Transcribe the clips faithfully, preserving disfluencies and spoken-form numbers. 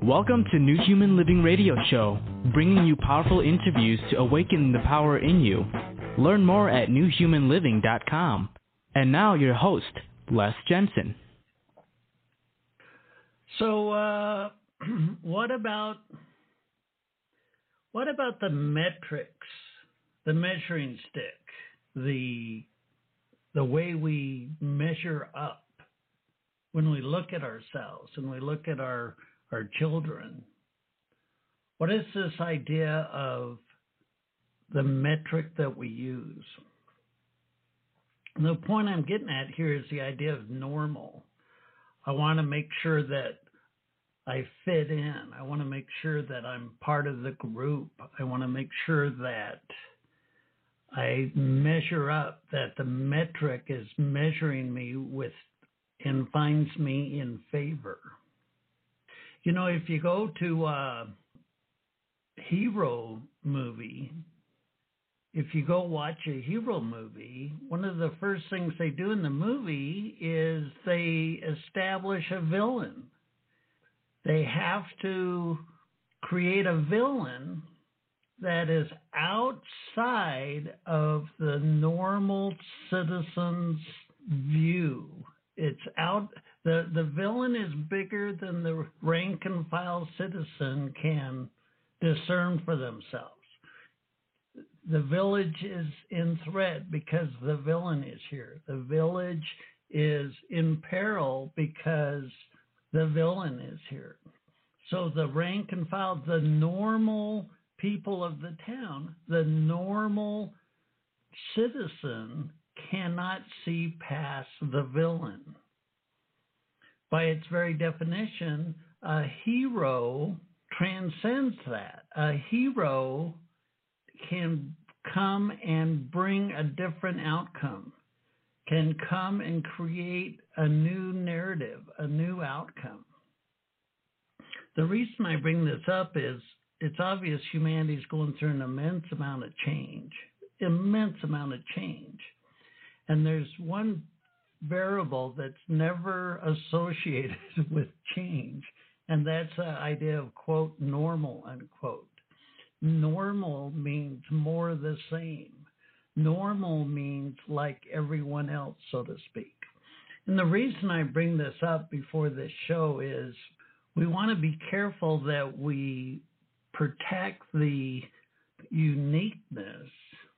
Welcome to New Human Living Radio Show, bringing you powerful interviews to awaken the power in you. Learn more at new human living dot com. And now your host, Les Jensen. So, uh, what about what about the metrics, the measuring stick, the the way we measure up when we look at ourselves and we look at our our children? What is this idea of the metric that we use? And the point I'm getting at here is the idea of normal. I want to make sure that I fit in. I want to make sure that I'm part of the group. I want to make sure that I measure up, that the metric is measuring me with and finds me in favor. You know, if you go to a hero movie, if you go watch a hero movie, one of the first things they do in the movie is they establish a villain. They have to create a villain that is outside of the normal citizen's view. It's out, the, the villain is bigger than the rank and file citizen can discern for themselves. The village is in threat because the villain is here. The village is in peril because the villain is here. So the rank and file, the normal people of the town, the normal citizen cannot see past the villain. By its very definition, a hero transcends that. A hero can come and bring a different outcome, can come and create a new narrative, a new outcome. The reason I bring this up is it's obvious humanity's going through an immense amount of change, immense amount of change. And there's one variable that's never associated with change, and that's the idea of, quote, normal, unquote. Normal means more the same. Normal means like everyone else, so to speak. And the reason I bring this up before this show is we want to be careful that we protect the uniqueness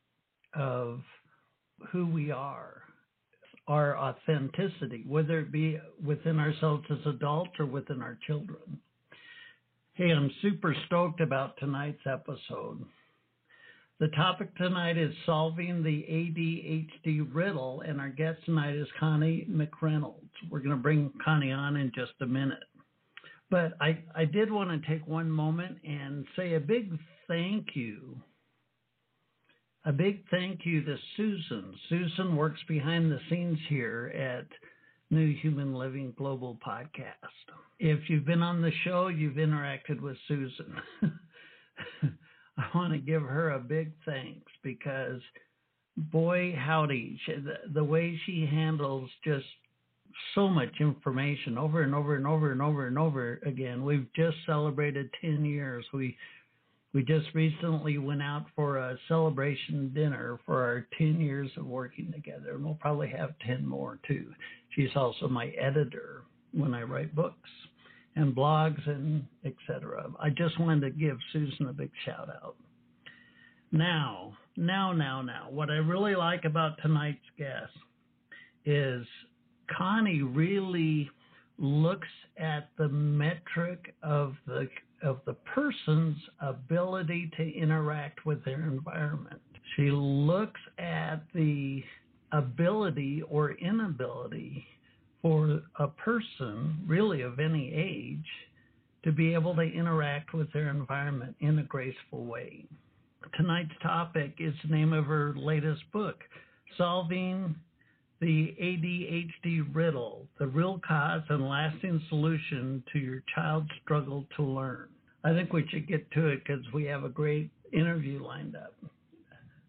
of who we are, our authenticity, whether it be within ourselves as adults or within our children. Hey, I'm super stoked about tonight's episode. The topic tonight is solving the A D H D riddle, and our guest tonight is Connie McReynolds. We're going to bring Connie on in just a minute. But I, I did want to take one moment and say a big thank you. A big thank you to Susan. Susan works behind the scenes here at New Human Living Global Podcast. If you've been on the show, you've interacted with Susan. I want to give her a big thanks because, boy, howdy, she, the, the way she handles just so much information over and over and over and over and over again. We've just celebrated ten years. We We just recently went out for a celebration dinner for our ten years of working together, and we'll probably have ten more too. She's also my editor when I write books and blogs and et cetera. I just wanted to give Susan a big shout out. Now, now, now, now, what I really like about tonight's guest is Connie really looks at the metric of the of the person's ability to interact with their environment. She looks at the ability or inability for a person, really of any age, to be able to interact with their environment in a graceful way. Tonight's topic is the name of her latest book, Solving the A D H D Riddle, the real cause and lasting solution to your child's struggle to learn. I think we should get to it because we have a great interview lined up.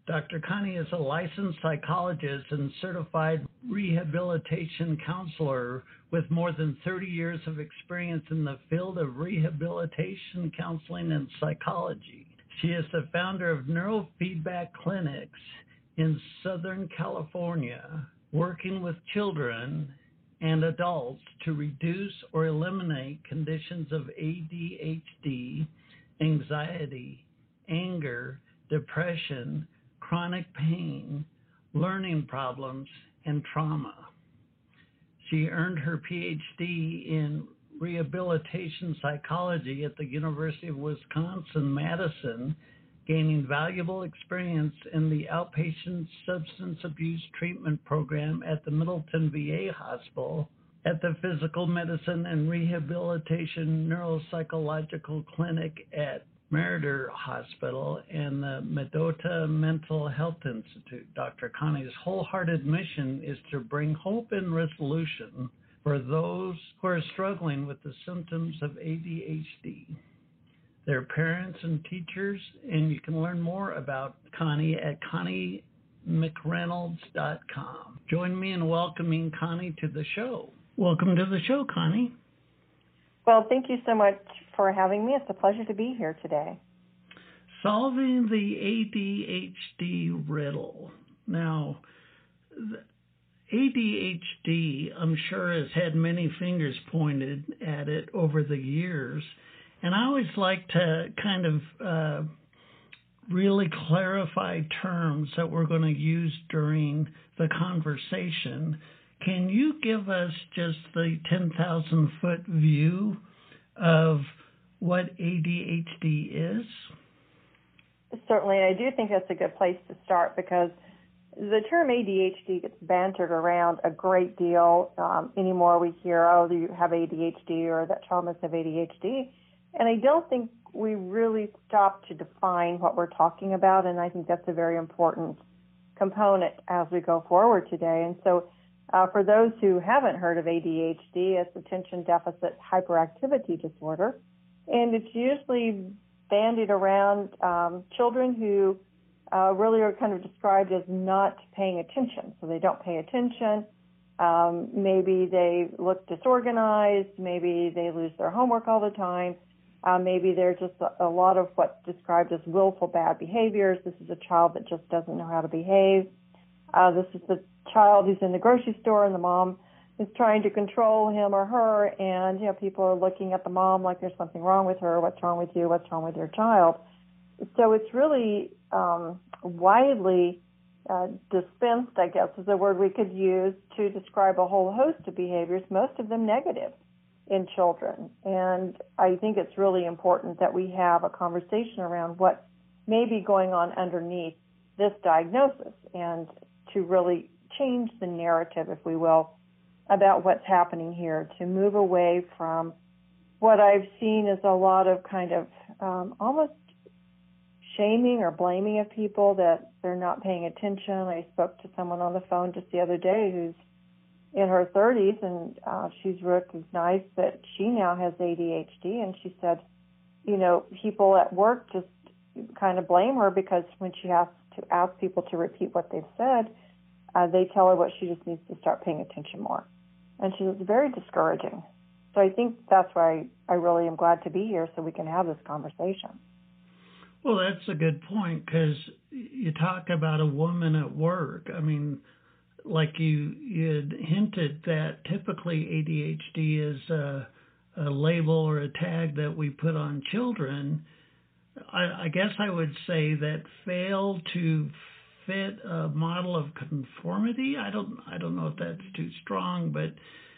Doctor Connie is a licensed psychologist and certified rehabilitation counselor with more than thirty years of experience in the field of rehabilitation counseling and psychology. She is the founder of Neurofeedback Clinics in Southern California, working with children and adults to reduce or eliminate conditions of A D H D, anxiety, anger, depression, chronic pain, learning problems, and trauma. She earned her P H D in rehabilitation psychology at the University of Wisconsin-Madison, gaining valuable experience in the outpatient substance abuse treatment program at the Middleton V A Hospital, at the Physical Medicine and Rehabilitation Neuropsychological Clinic at Meriter Hospital, and the Mendota Mental Health Institute. Doctor Connie's wholehearted mission is to bring hope and resolution for those who are struggling with the symptoms of A D H D, their parents and teachers, and you can learn more about Connie at Connie McReynolds dot com. Join me in welcoming Connie to the show. Welcome to the show, Connie. Well, thank you so much for having me. It's a pleasure to be here today. Solving the A D H D riddle. Now, A D H D, I'm sure, has had many fingers pointed at it over the years. And I always like to kind of uh, really clarify terms that we're going to use during the conversation. Can you give us just the ten thousand foot view of what A D H D is? Certainly, and I do think that's a good place to start because the term A D H D gets bantered around a great deal. Um, anymore we hear, oh, you have A D H D or that child must have A D H D. And I don't think we really stop to define what we're talking about, and I think that's a very important component as we go forward today. And so Uh, for those who haven't heard of A D H D, it's attention deficit hyperactivity disorder, and it's usually bandied around um, children who uh, really are kind of described as not paying attention. So they don't pay attention. Um, maybe they look disorganized. Maybe they lose their homework all the time. Uh, maybe they're just a, a lot of what's described as willful bad behaviors. This is a child that just doesn't know how to behave. Uh, this is the child who's in the grocery store and the mom is trying to control him or her, and you know people are looking at the mom like there's something wrong with her. What's wrong with you? What's wrong with your child? So it's really um, widely uh, dispensed, I guess is a word we could use to describe a whole host of behaviors, most of them negative in children. And I think it's really important that we have a conversation around what may be going on underneath this diagnosis and to really change the narrative, if we will, about what's happening here, to move away from what I've seen as a lot of kind of um, almost shaming or blaming of people that they're not paying attention. I spoke to someone on the phone just the other day who's in her thirties, and uh, she's recognized that she now has A D H D, and she said, you know, people at work just kind of blame her because when she has to ask people to repeat what they've said, uh, they tell her what she just needs to start paying attention more. And she was very discouraging. So I think that's why I really am glad to be here so we can have this conversation. Well, that's a good point because you talk about a woman at work. I mean, like you you had hinted that typically A D H D is a, a label or a tag that we put on children. I, I guess I would say that fail to fit a model of conformity. I don't I don't know if that's too strong, but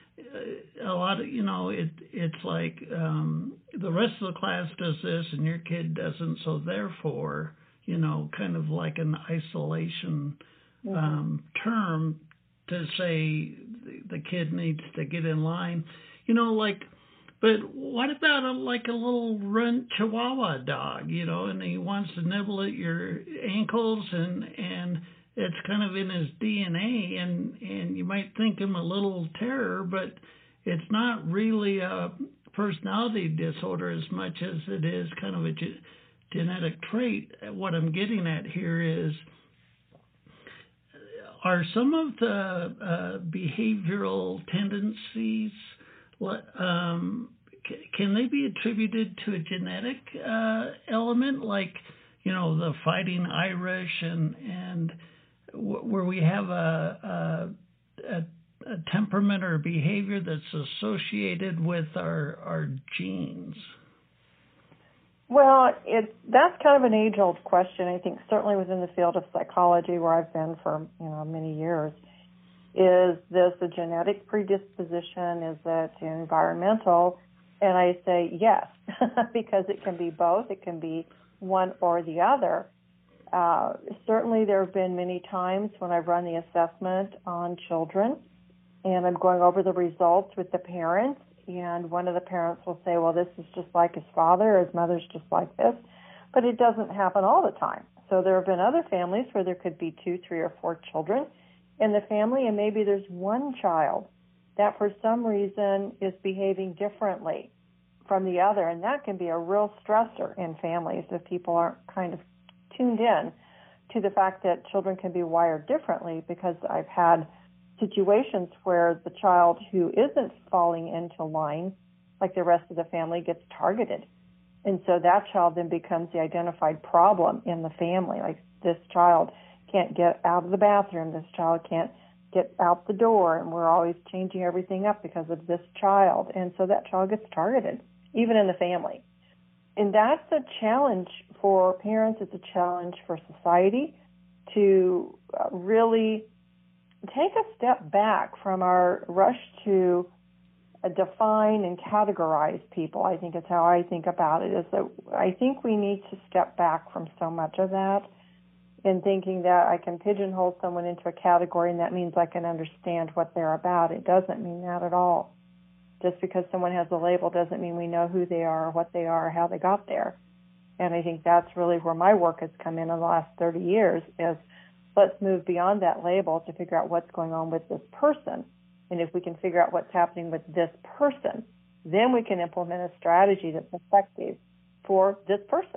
a lot of, you know, it it's like um, the rest of the class does this and your kid doesn't, so therefore, you know, kind of like an isolation mm-hmm. um, term to say the kid needs to get in line. You know, like, but what about a, like a little runt Chihuahua dog, you know, and he wants to nibble at your ankles and, and it's kind of in his D N A, and, and you might think him a little terror, but it's not really a personality disorder as much as it is kind of a ge- genetic trait. What I'm getting at here is are some of the uh, behavioral tendencies, um, c- can they be attributed to a genetic uh, element, like, you know, the Fighting Irish, and and w- where we have a, a, a, a temperament or behavior that's associated with our our genes? Well, it that's kind of an age-old question. I think certainly within the field of psychology, where I've been for you know many years, is this a genetic predisposition? Is it environmental? And I say yes, because it can be both. It can be one or the other. Uh, certainly, there have been many times when I've run the assessment on children, and I'm going over the results with the parents. And one of the parents will say, well, this is just like his father, his mother's just like this. But it doesn't happen all the time. So there have been other families where there could be two, three, or four children in the family, and maybe there's one child that for some reason is behaving differently from the other. And that can be a real stressor in families if people aren't kind of tuned in to the fact that children can be wired differently, because I've had situations where the child who isn't falling into line, like the rest of the family, gets targeted. And so that child then becomes the identified problem in the family. Like, this child can't get out of the bathroom, this child can't get out the door, and we're always changing everything up because of this child. And so that child gets targeted, even in the family. And that's a challenge for parents. It's a challenge for society to uh, really take a step back from our rush to uh, define and categorize people. I think it's how I think about it, is that I think we need to step back from so much of that in thinking that I can pigeonhole someone into a category and that means I can understand what they're about. It doesn't mean that at all. Just because someone has a label doesn't mean we know who they are, or what they are, or how they got there. And I think that's really where my work has come in in the last thirty years, is let's move beyond that label to figure out what's going on with this person. And if we can figure out what's happening with this person, then we can implement a strategy that's effective for this person.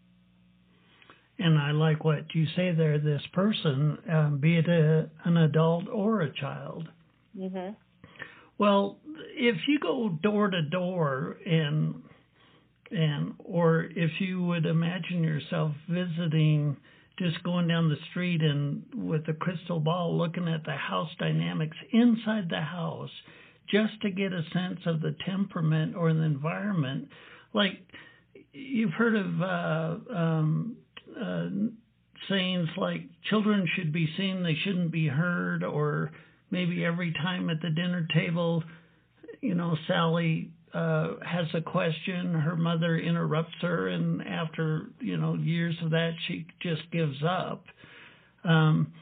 And I like what you say there, this person, um, be it a, an adult or a child. Mm-hmm. Well, if you go door to door and and or if you would imagine yourself visiting, just going down the street and with a crystal ball looking at the house dynamics inside the house, just to get a sense of the temperament or the environment. Like, you've heard of uh, um, uh, sayings like children should be seen, they shouldn't be heard, or maybe every time at the dinner table, you know, Sally uh, has a question, her mother interrupts her, and after, you know, years of that, she just gives up. Um,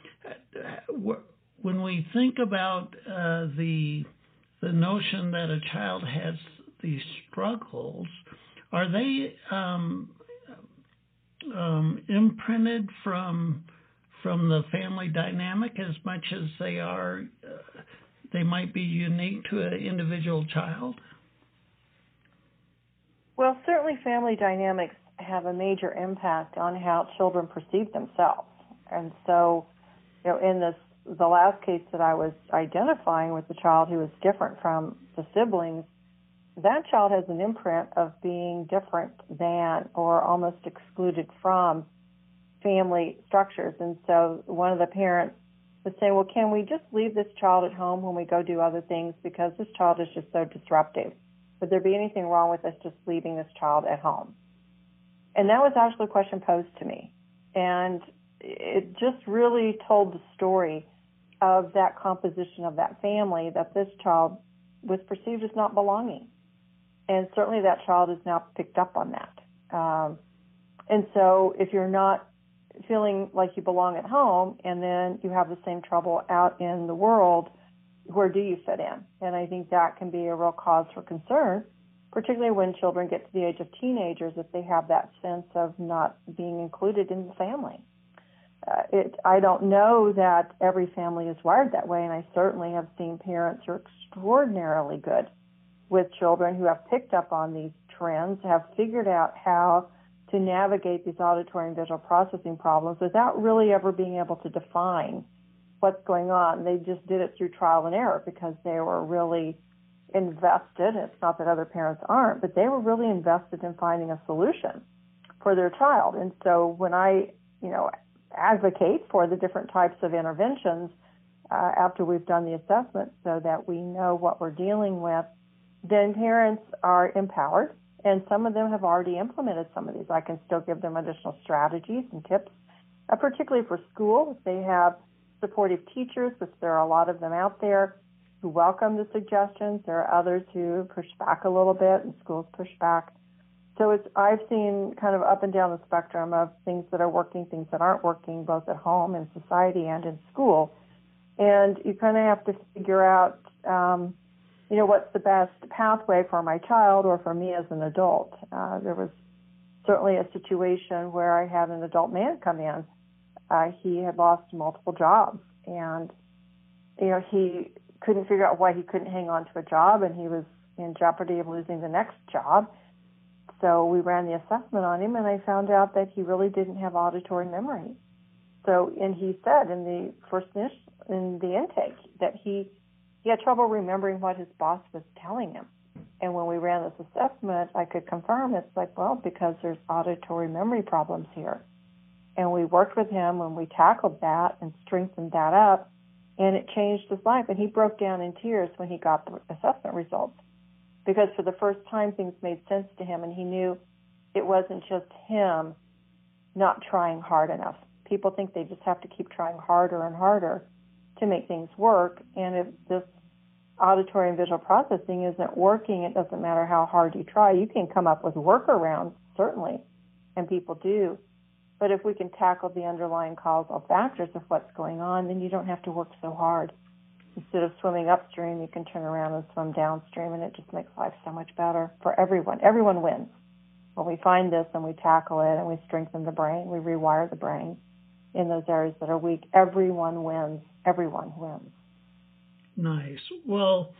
when we think about uh, the the notion that a child has these struggles, are they um, um, imprinted from from the family dynamic as much as they are, uh, they might be unique to an individual child? Well, certainly family dynamics have a major impact on how children perceive themselves. And so, you know, in this the last case that I was identifying with the child who was different from the siblings, that child has an imprint of being different than or almost excluded from family structures. And so one of the parents was saying, well, can we just leave this child at home when we go do other things, because this child is just so disruptive? Would there be anything wrong with us just leaving this child at home? And that was actually a question posed to me. And it just really told the story of that composition of that family, that this child was perceived as not belonging. And certainly that child has now picked up on that. Um, and so if you're not feeling like you belong at home and then you have the same trouble out in the world, where do you fit in? And I think that can be a real cause for concern, particularly when children get to the age of teenagers, if they have that sense of not being included in the family. Uh, it, I don't know that every family is wired that way, and I certainly have seen parents who are extraordinarily good with children who have picked up on these trends, have figured out how to navigate these auditory and visual processing problems without really ever being able to define what's going on. They just did it through trial and error because they were really invested. It's not that other parents aren't, but they were really invested in finding a solution for their child. And so when I, you know, advocate for the different types of interventions uh, after we've done the assessment so that we know what we're dealing with, then parents are empowered, and some of them have already implemented some of these. I can still give them additional strategies and tips, uh, particularly for school. If they have supportive teachers, which there are a lot of them out there, who welcome the suggestions. There are others who push back a little bit, and schools push back. So it's, I've seen kind of up and down the spectrum of things that are working, things that aren't working, both at home, in society, and in school. And you kind of have to figure out, um, you know, what's the best pathway for my child or for me as an adult. Uh, there was certainly a situation where I had an adult man come in. Uh, he had lost multiple jobs, and, you know, he couldn't figure out why he couldn't hang on to a job, and he was in jeopardy of losing the next job. So we ran the assessment on him, and I found out that he really didn't have auditory memory. So, and he said in the first in the intake that he he had trouble remembering what his boss was telling him. And when we ran this assessment, I could confirm it's like, well, because there's auditory memory problems here. And we worked with him and we tackled that and strengthened that up, and it changed his life. And he broke down in tears when he got the assessment results, because for the first time things made sense to him, and he knew it wasn't just him not trying hard enough. People think they just have to keep trying harder and harder to make things work, and if this auditory and visual processing isn't working, it doesn't matter how hard you try. You can come up with workarounds, certainly, and people do. But if we can tackle the underlying causal factors of what's going on, then you don't have to work so hard. Instead of swimming upstream, you can turn around and swim downstream, and it just makes life so much better for everyone. Everyone wins. When we find this and we tackle it and we strengthen the brain, we rewire the brain in those areas that are weak, everyone wins. Everyone wins. Nice. Well,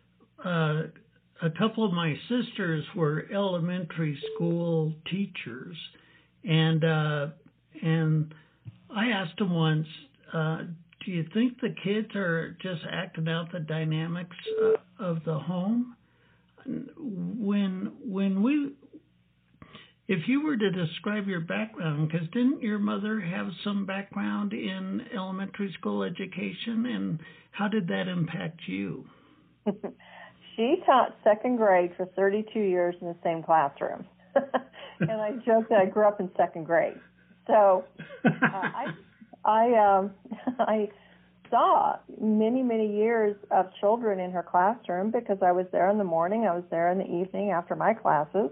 uh, a couple of my sisters were elementary school teachers, and uh, and I asked them once, uh, do you think the kids are just acting out the dynamics uh, of the home? When when we, if you were to describe your background, because didn't your mother have some background in elementary school education, and how did that impact you? She taught second grade for thirty-two years in the same classroom. And I joke that I grew up in second grade. So uh, I I um, I saw many, many years of children in her classroom because I was there in the morning, I was there in the evening after my classes.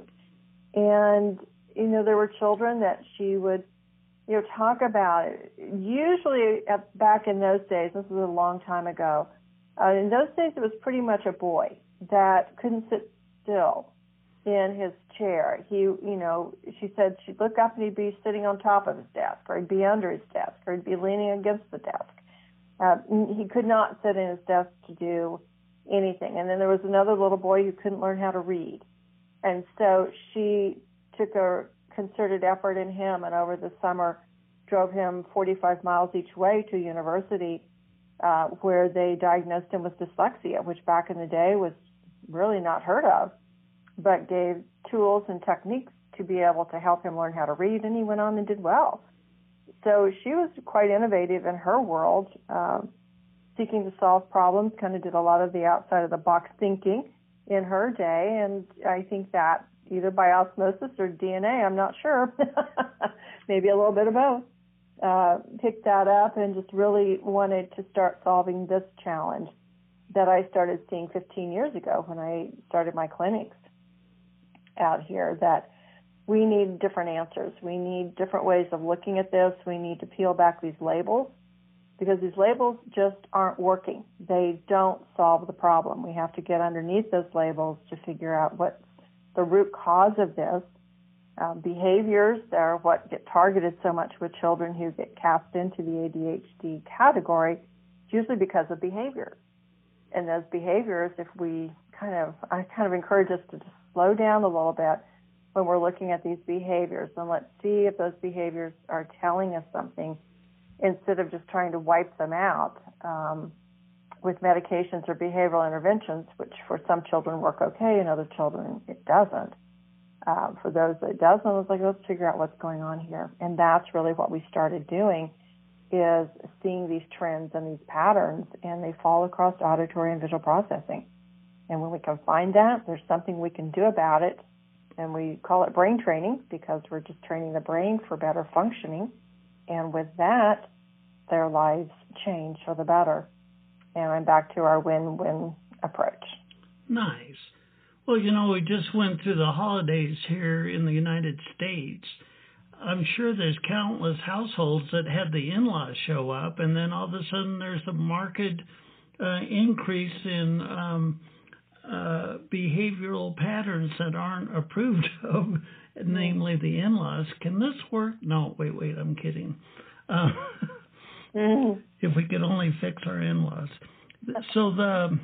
And, you know, there were children that she would, you know, talk about. Usually back in those days, this was a long time ago, uh, in those days it was pretty much a boy that couldn't sit still in his chair. He, you know, she said she'd look up and he'd be sitting on top of his desk, or he'd be under his desk, or he'd be leaning against the desk. Uh, he could not sit in his desk to do anything. And then there was another little boy who couldn't learn how to read. And so she took a concerted effort in him, and over the summer drove him forty-five miles each way to university uh, where they diagnosed him with dyslexia, which back in the day was really not heard of, but gave tools and techniques to be able to help him learn how to read, and he went on and did well. So she was quite innovative in her world, um, seeking to solve problems, kind of did a lot of the outside-of-the-box thinking in her day, and I think that either by osmosis or D N A, I'm not sure, maybe a little bit of both, uh, picked that up and just really wanted to start solving this challenge that I started seeing fifteen years ago when I started my clinics out here, that we need different answers. We need different ways of looking at this. We need to peel back these labels, because these labels just aren't working. They don't solve the problem. We have to get underneath those labels to figure out what's the root cause of this. Uh, behaviors are what get targeted so much with children who get cast into the A D H D category. It's usually because of behaviors. And those behaviors, if we kind of, I kind of encourage us to just slow down a little bit when we're looking at these behaviors, and let's see if those behaviors are telling us something instead of just trying to wipe them out um, with medications or behavioral interventions, which for some children work okay and other children it doesn't. Uh, for those that it doesn't, I was like, let's figure out what's going on here. And that's really what we started doing, is seeing these trends and these patterns, and they fall across auditory and visual processing. And when we can find that, there's something we can do about it. And we call it brain training because we're just training the brain for better functioning. And with that, their lives change for the better. And I'm back to our win-win approach. Nice. Well, you know, we just went through the holidays here in the United States. I'm sure there's countless households that had the in-laws show up, and then all of a sudden there's a marked uh, increase in um, uh, behavioral patterns that aren't approved of, namely the in-laws. Can this work? No, wait, wait, I'm kidding. Uh, mm-hmm. If we could only fix our in-laws. So the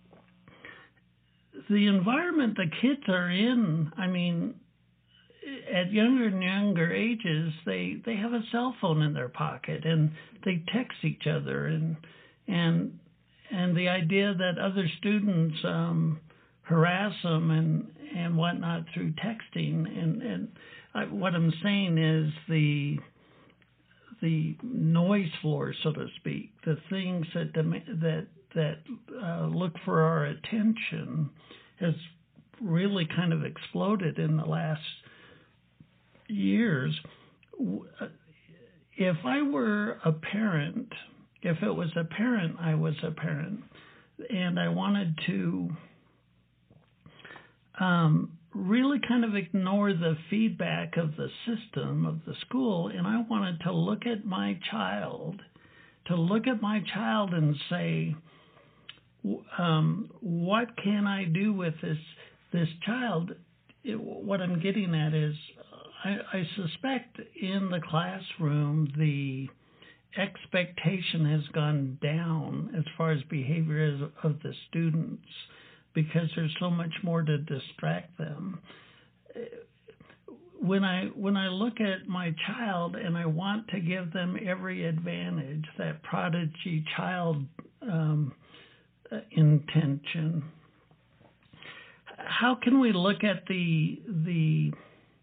the environment the kids are in, I mean, at younger and younger ages, they, they have a cell phone in their pocket and they text each other, and and and the idea that other students um, harass them and, and whatnot through texting, and and I, what I'm saying is the the noise floor, so to speak, the things that that that uh, look for our attention, has really kind of exploded in the last years. If I were a parent, if it was a parent, I was a parent, and I wanted to um, really kind of ignore the feedback of the system, of the school, and I wanted to look at my child, to look at my child and say, um, what can I do with this this child? It, what I'm getting at is, I, I suspect in the classroom the expectation has gone down as far as behavior of the students, because there's so much more to distract them. When I when I look at my child and I want to give them every advantage, that prodigy child um, intention, how can we look at the the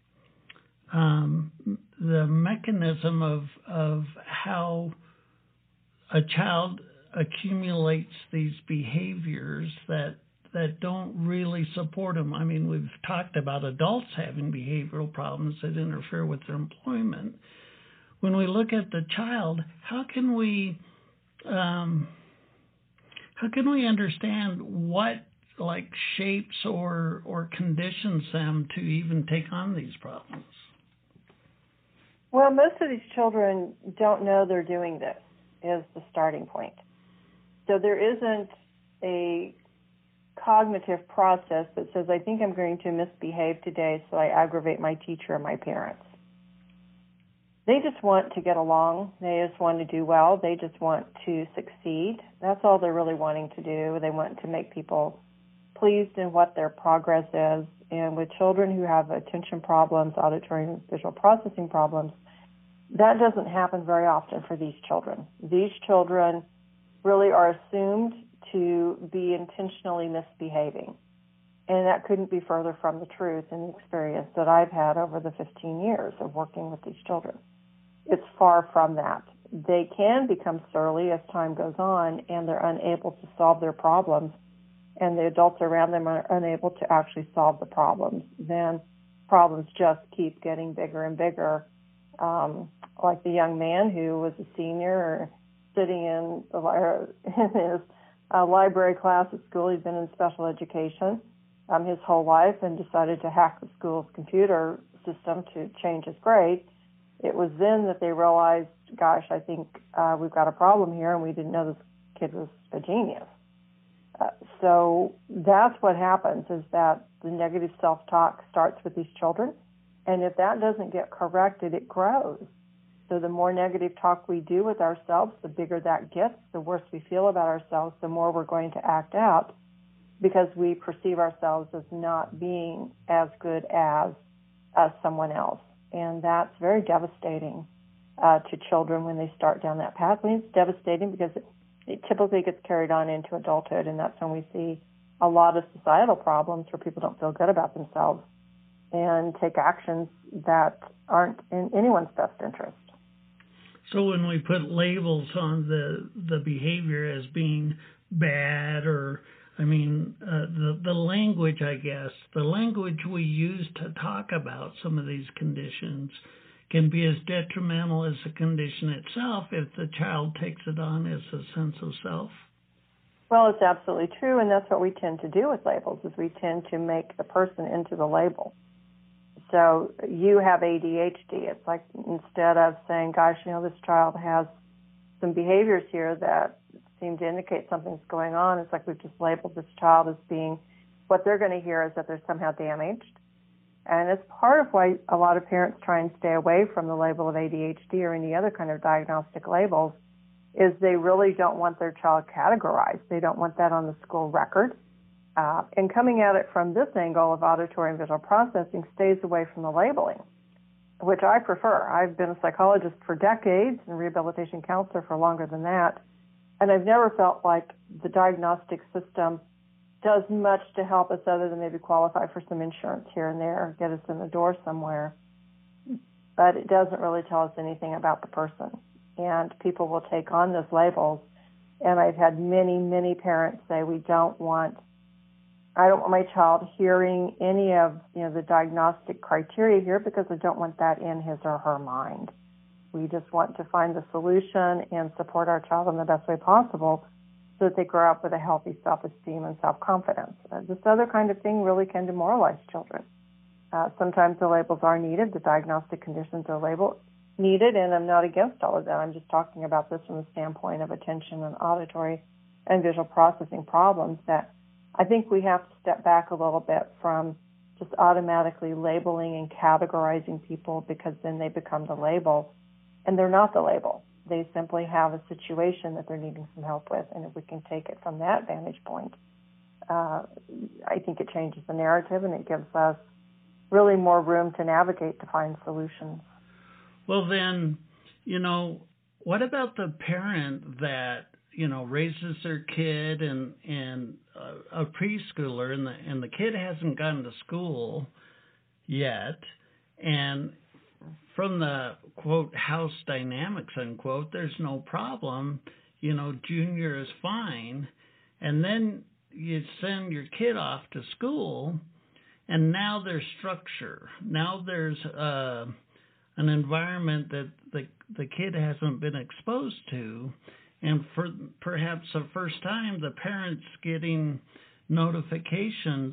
um, the mechanism of of how a child accumulates these behaviors that that don't really support them? I mean, we've talked about adults having behavioral problems that interfere with their employment. When we look at the child, how can we um, how can we understand what like shapes or or conditions them to even take on these problems? Well, most of these children don't know they're doing this, is the starting point. So there isn't a cognitive process that says, I think I'm going to misbehave today, so I aggravate my teacher or my parents. They just want to get along. They just want to do well. They just want to succeed. That's all they're really wanting to do. They want to make people pleased in what their progress is. And with children who have attention problems, auditory and visual processing problems, that doesn't happen very often for these children. These children really are assumed to be intentionally misbehaving. And that couldn't be further from the truth in the experience that I've had over the fifteen years of working with these children. It's far from that. They can become surly as time goes on, and they're unable to solve their problems, and the adults around them are unable to actually solve the problems. Then problems just keep getting bigger and bigger. Um, like the young man who was a senior sitting in, the, in his uh, library class at school. He'd been in special education um, his whole life and decided to hack the school's computer system to change his grade. It was then that they realized, gosh, I think uh, we've got a problem here, and we didn't know this kid was a genius. Uh, so that's what happens, is that the negative self-talk starts with these children, and if that doesn't get corrected, it grows. So the more negative talk we do with ourselves, the bigger that gets, the worse we feel about ourselves, the more we're going to act out, because we perceive ourselves as not being as good as, as someone else. And that's very devastating uh, to children when they start down that pathway. It's devastating because it, it typically gets carried on into adulthood, and that's when we see a lot of societal problems where people don't feel good about themselves and take actions that aren't in anyone's best interest. So when we put labels on the the behavior as being bad, or I mean uh, the the language, I guess the language we use to talk about some of these conditions can be as detrimental as the condition itself if the child takes it on as a sense of self. Well, it's absolutely true, and that's what we tend to do with labels, is we tend to make the person into the label. So you have A D H D. It's like instead of saying, gosh, you know, this child has some behaviors here that seem to indicate something's going on, it's like we've just labeled this child as being, what they're going to hear is that they're somehow damaged. And it's part of why a lot of parents try and stay away from the label of A D H D or any other kind of diagnostic labels, is they really don't want their child categorized. They don't want that on the school record. Uh, and coming at it from this angle of auditory and visual processing stays away from the labeling, which I prefer. I've been a psychologist for decades and rehabilitation counselor for longer than that, and I've never felt like the diagnostic system does much to help us other than maybe qualify for some insurance here and there, get us in the door somewhere. But it doesn't really tell us anything about the person. And people will take on those labels. And I've had many, many parents say, we don't want, I don't want my child hearing any of, you know, the diagnostic criteria here because I don't want that in his or her mind. We just want to find the solution and support our child in the best way possible so that they grow up with a healthy self-esteem and self-confidence. Uh, this other kind of thing really can demoralize children. Uh, sometimes the labels are needed, the diagnostic conditions are labeled needed, and I'm not against all of that. I'm just talking about this from the standpoint of attention and auditory and visual processing problems that I think we have to step back a little bit from just automatically labeling and categorizing people because then they become the label, and they're not the label. They simply have a situation that they're needing some help with, and if we can take it from that vantage point, uh, I think it changes the narrative and it gives us really more room to navigate to find solutions. Well, then, you know, what about the parent that, you know, raises their kid and and a, a preschooler, and the and the kid hasn't gone to school yet, and from the, quote, house dynamics, unquote, there's no problem, you know, junior is fine, and then you send your kid off to school, and now there's structure. Now there's uh, an environment that the the kid hasn't been exposed to, and for perhaps the first time, the parent's getting notifications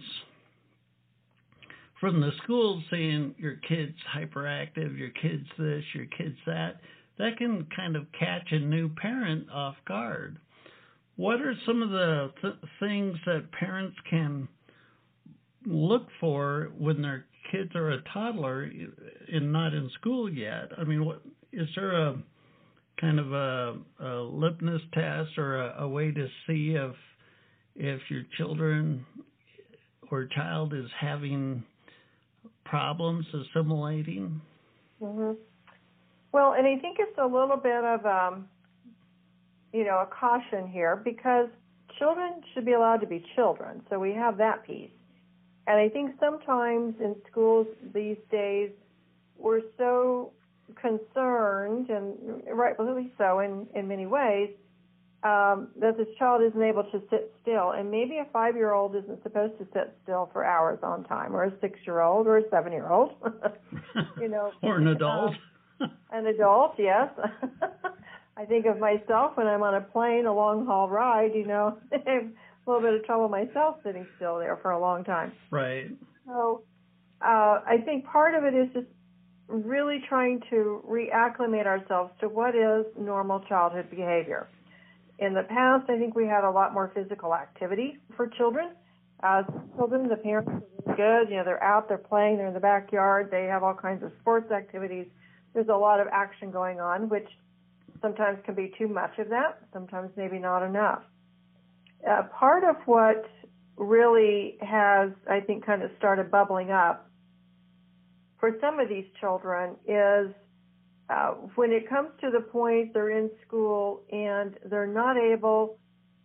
from the school saying your kid's hyperactive, your kid's this, your kid's that. That can kind of catch a new parent off guard. What are some of the th- things that parents can look for when their kids are a toddler and not in school yet? I mean, what is there a kind of a, a litmus test or a, a way to see if if your children or child is having problems assimilating? Mm-hmm. Well, and I think it's a little bit of, um, you know, a caution here because children should be allowed to be children. So we have that piece. And I think sometimes in schools these days we're so concerned, and rightfully so in, in many ways, um, that this child isn't able to sit still. And maybe a five-year-old isn't supposed to sit still for hours on time, or a six-year-old, or a seven-year-old. you know, or an adult. Um, an adult, yes. I think of myself when I'm on a plane, a long-haul ride, you know, I have a little bit of trouble myself sitting still there for a long time. Right. So uh, I think part of it is just really trying to reacclimate ourselves to what is normal childhood behavior. In the past, I think we had a lot more physical activity for children. As children, the parents are really good. You know, they're out, they're playing, they're in the backyard, they have all kinds of sports activities. There's a lot of action going on, which sometimes can be too much of that, sometimes maybe not enough. Uh, part of what really has, I think, kind of started bubbling up for some of these children is uh, when it comes to the point they're in school and they're not able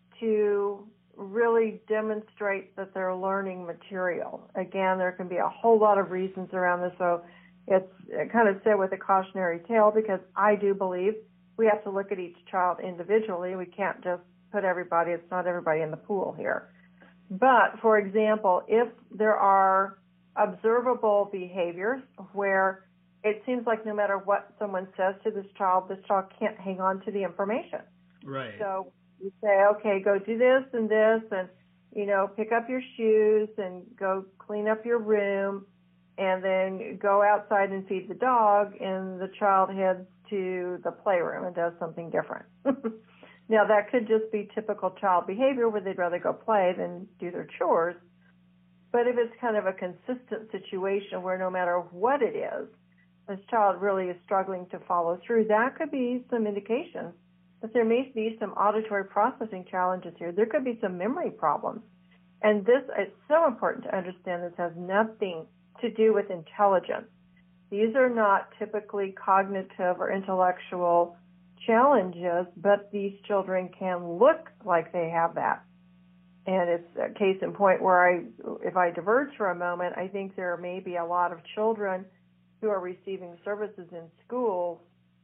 to really demonstrate that they're learning material. Again, there can be a whole lot of reasons around this, so it's kind of said with a cautionary tale, because I do believe we have to look at each child individually. We can't just put everybody, it's not everybody in the pool here. But, for example, if there are observable behaviors where it seems like no matter what someone says to this child, this child can't hang on to the information. Right. So you say, okay, go do this and this, and, you know, pick up your shoes and go clean up your room, and then go outside and feed the dog, and the child heads to the playroom and does something different. Now, that could just be typical child behavior where they'd rather go play than do their chores. But if it's kind of a consistent situation where no matter what it is, this child really is struggling to follow through, that could be some indication that there may be some auditory processing challenges here. There could be some memory problems. And this, it's so important to understand this has nothing to do with intelligence. These are not typically cognitive or intellectual challenges, but these children can look like they have that. And it's a case in point where I, if I diverge for a moment, I think there may be a lot of children who are receiving services in schools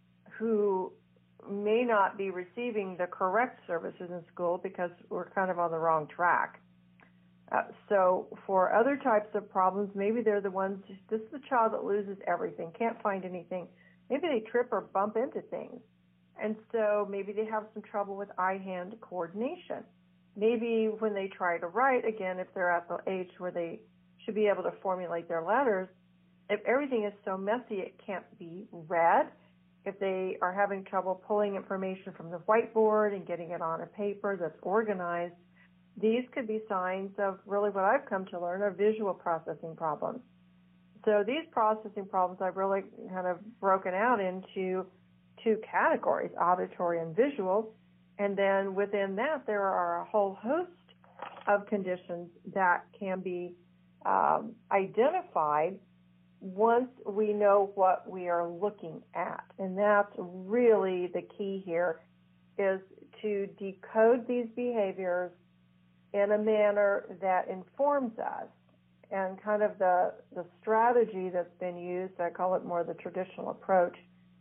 who may not be receiving the correct services in school because we're kind of on the wrong track. Uh, so for other types of problems, maybe they're the ones, this is the child that loses everything, can't find anything. Maybe they trip or bump into things. And so maybe they have some trouble with eye-hand coordination. Maybe when they try to write, again, if they're at the age where they should be able to formulate their letters, if everything is so messy it can't be read, if they are having trouble pulling information from the whiteboard and getting it on a paper that's organized, these could be signs of really what I've come to learn are visual processing problems. So these processing problems I've really kind of broken out into two categories, auditory and visual, and then within that there are a whole host of conditions that can be um, identified once we know what we are looking at. And that's really the key here, is to decode these behaviors in a manner that informs us. And kind of the, the strategy that's been used, I call it more the traditional approach,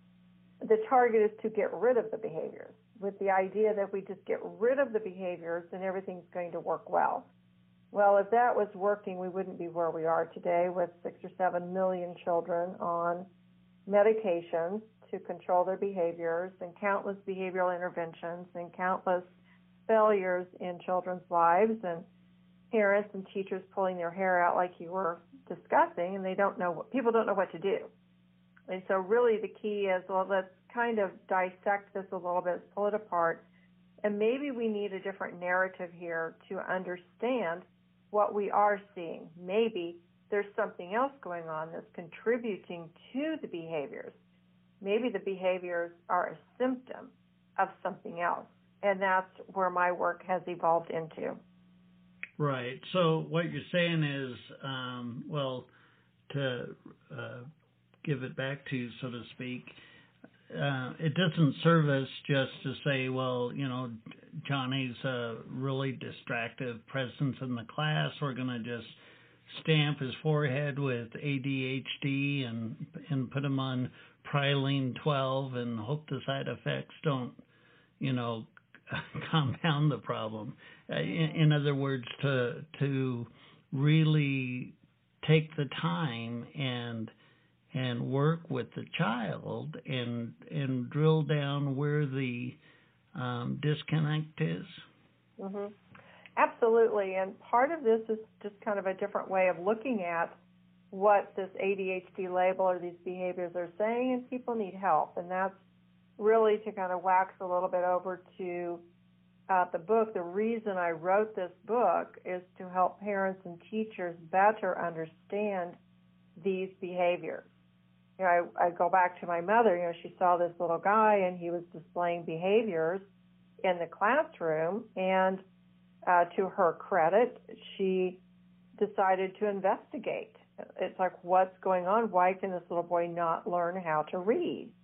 the target is to get rid of the behaviors, with the idea that if we just get rid of the behaviors, then everything's going to work well. Well, if that was working, we wouldn't be where we are today with six or seven million children on medications to control their behaviors and countless behavioral interventions and countless failures in children's lives and parents and teachers pulling their hair out like you were discussing, and they don't know what, people don't know what to do. And so really the key is, well, let's kind of dissect this a little bit, pull it apart, and maybe we need a different narrative here to understand what we are seeing. Maybe there's something else going on that's contributing to the behaviors. Maybe the behaviors are a symptom of something else, and that's where my work has evolved into. Right. So what you're saying is, um, well, to uh, give it back to you, so to speak, uh, it doesn't serve us just to say, well, you know, Johnny's a really distractive presence in the class. We're going to just stamp his forehead with A D H D and and put him on Praline twelve and hope the side effects don't, you know, compound the problem. Uh, in, in other words, to to really take the time and and work with the child and and drill down where the um, disconnect is. Mm-hmm. Absolutely, and part of this is just kind of a different way of looking at what this A D H D label or these behaviors are saying, and people need help, and that's really to kind of wax a little bit over to uh, the book. The reason I wrote this book is to help parents and teachers better understand these behaviors. You know, I, I go back to my mother. You know, she saw this little guy, and he was displaying behaviors in the classroom, and uh, to her credit, she decided to investigate. It's like, what's going on? Why can this little boy not learn how to read?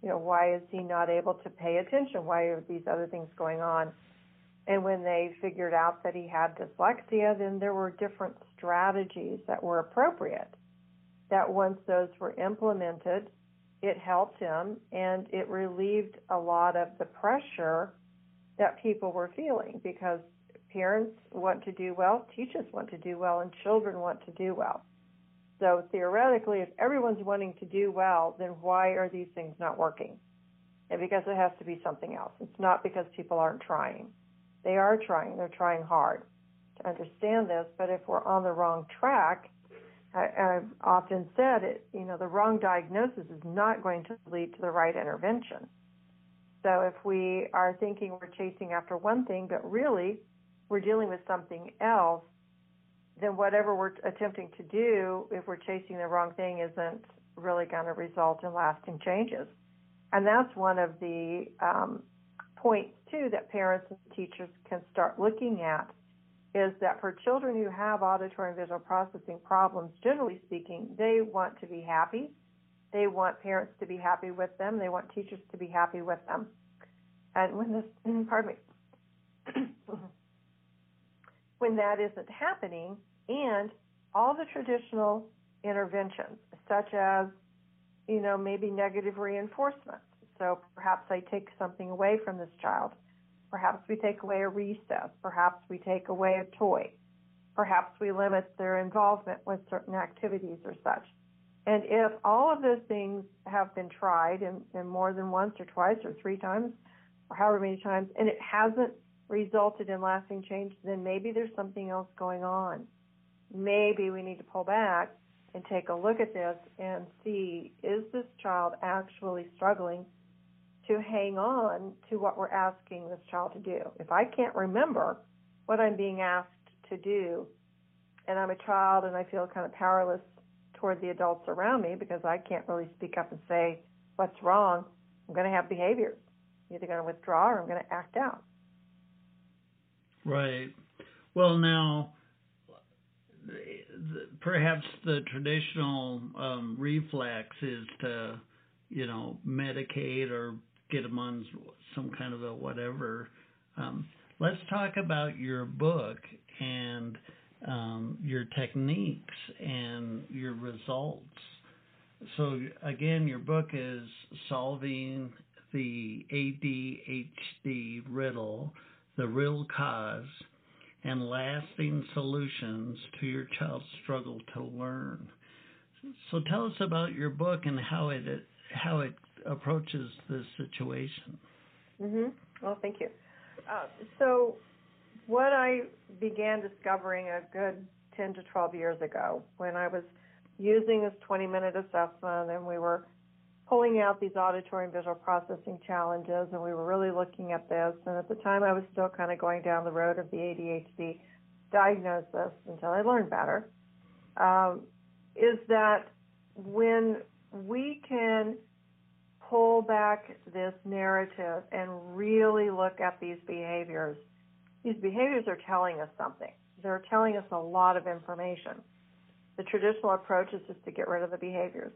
You know, why is he not able to pay attention? Why are these other things going on? And when they figured out that he had dyslexia, then there were different strategies that were appropriate, that once those were implemented, it helped him and it relieved a lot of the pressure that people were feeling, because parents want to do well, teachers want to do well, and children want to do well. So theoretically, if everyone's wanting to do well, then why are these things not working? And because it has to be something else. It's not because people aren't trying. They are trying. They're trying hard to understand this. But if we're on the wrong track, I, I've often said it, you know, the wrong diagnosis is not going to lead to the right intervention. So if we are thinking we're chasing after one thing, but really we're dealing with something else, then whatever we're attempting to do, if we're chasing the wrong thing, isn't really going to result in lasting changes. And that's one of the um, points, too, that parents and teachers can start looking at, is that for children who have auditory and visual processing problems, generally speaking, they want to be happy. They want parents to be happy with them. They want teachers to be happy with them. And when this, pardon me, when that isn't happening, and all the traditional interventions, such as, you know, maybe negative reinforcement. So perhaps I take something away from this child. Perhaps we take away a recess. Perhaps we take away a toy. Perhaps we limit their involvement with certain activities or such. And if all of those things have been tried in, in more than once or twice or three times, or however many times, and it hasn't resulted in lasting change, then maybe there's something else going on. Maybe we need to pull back and take a look at this and see, is this child actually struggling to hang on to what we're asking this child to do? If I can't remember what I'm being asked to do, and I'm a child and I feel kind of powerless toward the adults around me because I can't really speak up and say what's wrong, I'm going to have behaviors. I'm either going to withdraw or I'm going to act out. Right. Well, now, perhaps the traditional um, reflex is to, you know, medicate or get them on some kind of a whatever. Um, let's talk about your book and um, your techniques and your results. So, again, your book is Solving the A D H D Riddle, the Real Cause, and Lasting Solutions to Your Child's Struggle to Learn. So tell us about your book and how it how it approaches this situation. Mm-hmm. Well, thank you. Uh, so what I began discovering a good ten to twelve years ago, when I was using this twenty-minute assessment and we were pulling out these auditory and visual processing challenges, and we were really looking at this. And at the time, I was still kind of going down the road of the A D H D diagnosis until I learned better, um, is that when we can pull back this narrative and really look at these behaviors, these behaviors are telling us something. They're telling us a lot of information. The traditional approach is just to get rid of the behaviors.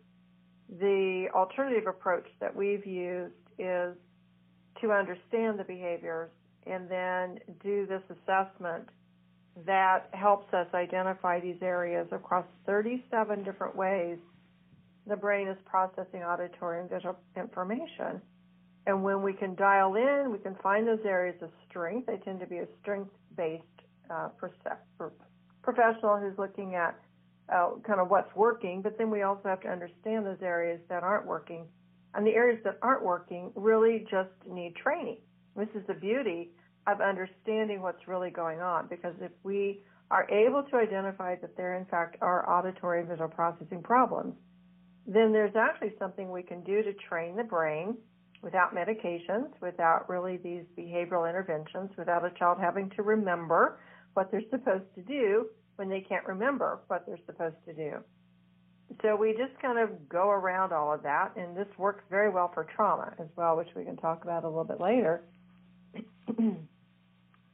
The alternative approach that we've used is to understand the behaviors and then do this assessment that helps us identify these areas across thirty-seven different ways the brain is processing auditory and visual information. And when we can dial in, we can find those areas of strength. They tend to be a strength-based uh, professional who's looking at Uh, kind of what's working, but then we also have to understand those areas that aren't working. And the areas that aren't working really just need training. This is the beauty of understanding what's really going on, because if we are able to identify that there, in fact, are auditory and visual processing problems, then there's actually something we can do to train the brain without medications, without really these behavioral interventions, without a child having to remember what they're supposed to do when they can't remember what they're supposed to do. So we just kind of go around all of that, and this works very well for trauma as well, which we can talk about a little bit later.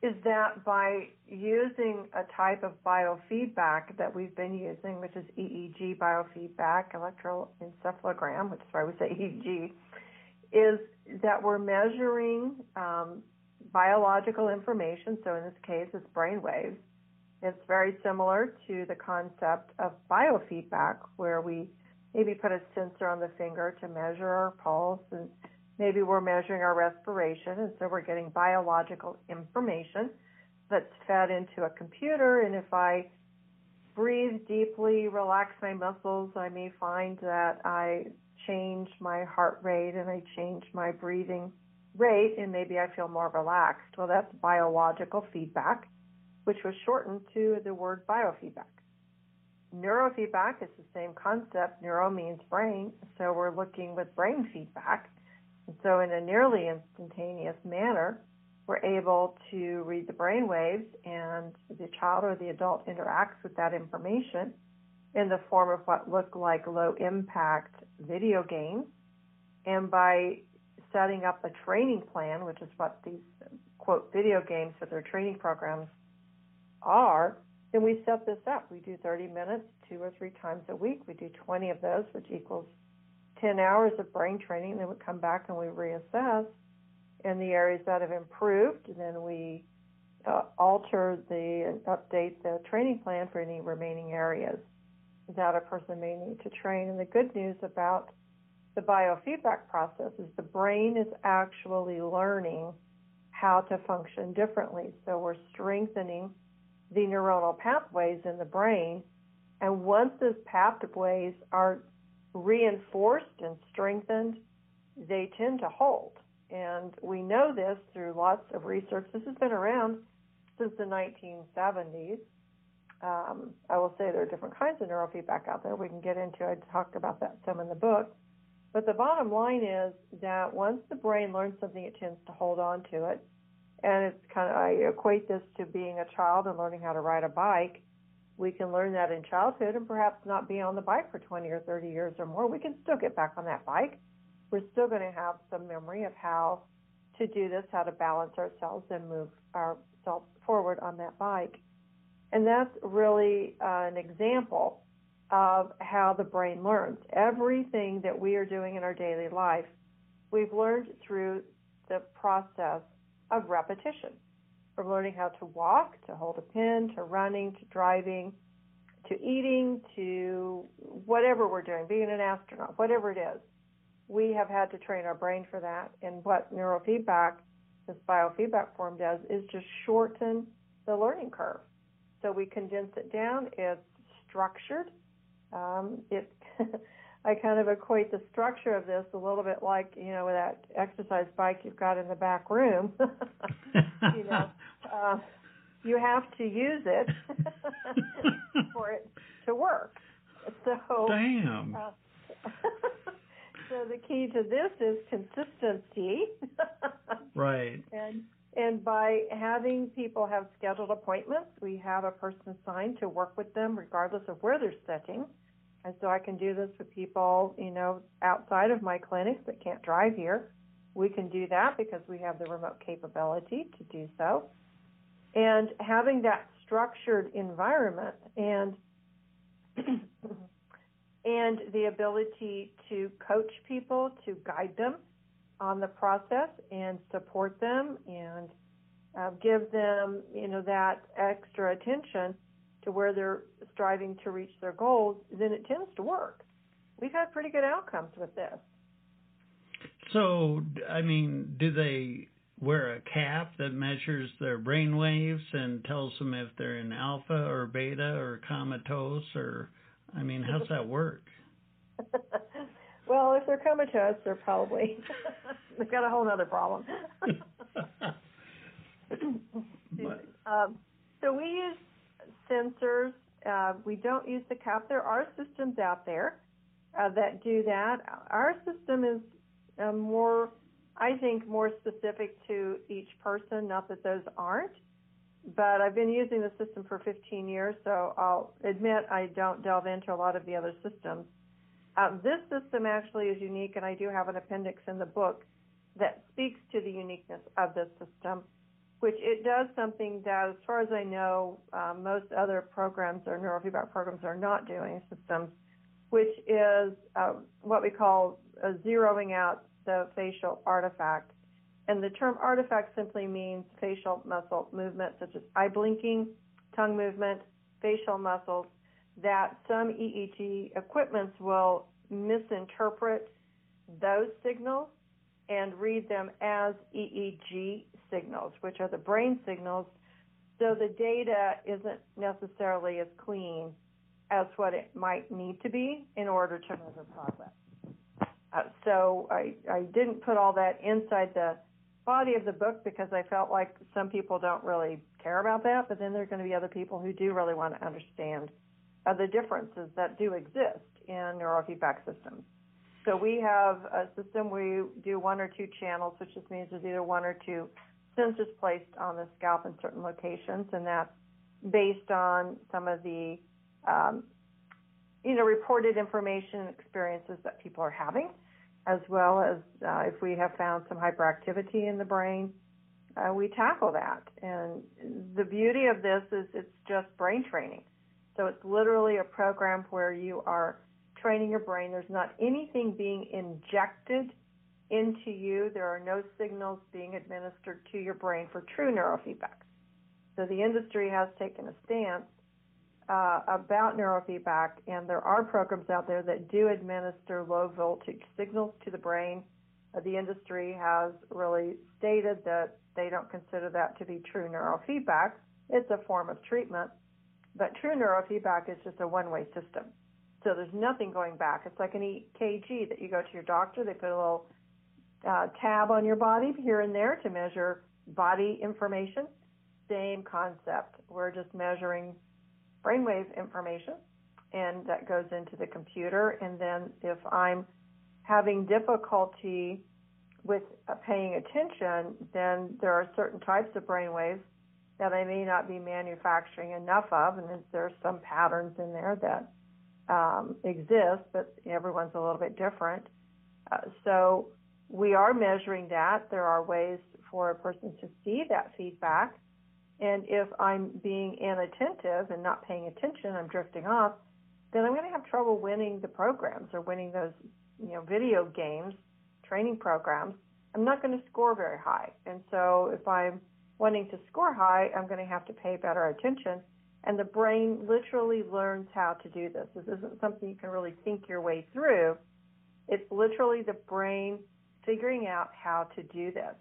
is that by using a type of biofeedback that we've been using, which is E E G biofeedback, electroencephalogram, which is why we say E E G, is that we're measuring um, biological information. So in this case, it's brain waves. It's very similar to the concept of biofeedback, where we maybe put a sensor on the finger to measure our pulse, and maybe we're measuring our respiration, and so we're getting biological information that's fed into a computer. And if I breathe deeply, relax my muscles, I may find that I change my heart rate and I change my breathing rate, and maybe I feel more relaxed. Well, that's biological feedback, which was shortened to the word biofeedback. Neurofeedback is the same concept. Neuro means brain, so we're looking with brain feedback. And so in a nearly instantaneous manner, we're able to read the brain waves, and the child or the adult interacts with that information in the form of what look like low-impact video games. And by setting up a training plan, which is what these, quote, video games with their training programs are, then we set this up. We do thirty minutes, two or three times a week. We do twenty of those, which equals ten hours of brain training. Then we come back and we reassess in the areas that have improved. And then we uh, alter the update the training plan for any remaining areas that a person may need to train. And the good news about the biofeedback process is the brain is actually learning how to function differently. So we're strengthening the neuronal pathways in the brain, and once those pathways are reinforced and strengthened, they tend to hold. And we know this through lots of research. This has been around since the nineteen seventies. Um, I will say there are different kinds of neurofeedback out there we can get into. I talked about that some in the book. But the bottom line is that once the brain learns something, it tends to hold on to it. And it's kind of, I equate this to being a child and learning how to ride a bike. We can learn that in childhood and perhaps not be on the bike for twenty or thirty years or more. We can still get back on that bike. We're still going to have some memory of how to do this, how to balance ourselves and move ourselves forward on that bike. And that's really uh, an example of how the brain learns. Everything that we are doing in our daily life, we've learned through the process of repetition, from learning how to walk, to hold a pen, to running, to driving, to eating, to whatever we're doing, being an astronaut, whatever it is. We have had to train our brain for that. And what neurofeedback, this biofeedback form does, is just shorten the learning curve. So we condense it down. It's structured. Um, it I kind of equate the structure of this a little bit like, you know, with that exercise bike you've got in the back room. you know, uh, you have to use it for it to work. So, Damn. Uh, so the key to this is consistency. Right. And and by having people have scheduled appointments, we have a person assigned to work with them regardless of where they're sitting. And so I can do this with people, you know, outside of my clinics that can't drive here. We can do that because we have the remote capability to do so. And having that structured environment and and the ability to coach people, to guide them on the process and support them and uh, give them, you know, that extra attention to where they're striving to reach their goals, then it tends to work. We've had pretty good outcomes with this. So, I mean, do they wear a cap that measures their brain waves and tells them if they're in alpha or beta or comatose, or, I mean, how's that work? Well, if they're comatose, they're probably, they've got a whole other problem. um, so we use sensors. Uh, we don't use the cap. There are systems out there uh, that do that. Our system is uh, more, I think, more specific to each person, not that those aren't. But I've been using the system for fifteen years, so I'll admit I don't delve into a lot of the other systems. Uh, this system actually is unique, and I do have an appendix in the book that speaks to the uniqueness of this system. which it does something that, as far as I know, uh, most other programs or neurofeedback programs are not doing, systems, which is uh, what we call uh, zeroing out the facial artifact. And the term artifact simply means facial muscle movement, such as eye blinking, tongue movement, facial muscles, that some E E G equipments will misinterpret those signals and read them as E E G signals, which are the brain signals. So the data isn't necessarily as clean as what it might need to be in order to measure progress. Uh, so I, I didn't put all that inside the body of the book because I felt like some people don't really care about that, but then there are going to be other people who do really want to understand uh, the differences that do exist in neurofeedback systems. So we have a system where we do one or two channels, which just means there's either one or two sensors placed on the scalp in certain locations, and that's based on some of the um, you know, reported information and experiences that people are having, as well as uh, if we have found some hyperactivity in the brain, uh, we tackle that. And the beauty of this is it's just brain training. So it's literally a program where you are training your brain. There's not anything being injected into you. There are no signals being administered to your brain for true neurofeedback. So the industry has taken a stance uh, about neurofeedback, and there are programs out there that do administer low voltage signals to the brain. Uh, the industry has really stated that they don't consider that to be true neurofeedback. It's a form of treatment, but true neurofeedback is just a one-way system. So there's nothing going back. It's like an E K G that you go to your doctor, they put a little uh, tab on your body here and there to measure body information. Same concept. We're just measuring brainwave information, and that goes into the computer. And then if I'm having difficulty with uh, paying attention, then there are certain types of brainwaves that I may not be manufacturing enough of, and there are some patterns in there that um, exist, but everyone's a little bit different. Uh, so we are measuring that. There are ways for a person to see that feedback. And if I'm being inattentive and not paying attention, I'm drifting off, then I'm going to have trouble winning the programs or winning those, you know, video games, training programs. I'm not going to score very high. And so if I'm wanting to score high, I'm going to have to pay better attention. And the brain literally learns how to do this. This isn't something you can really think your way through. It's literally the brain figuring out how to do this.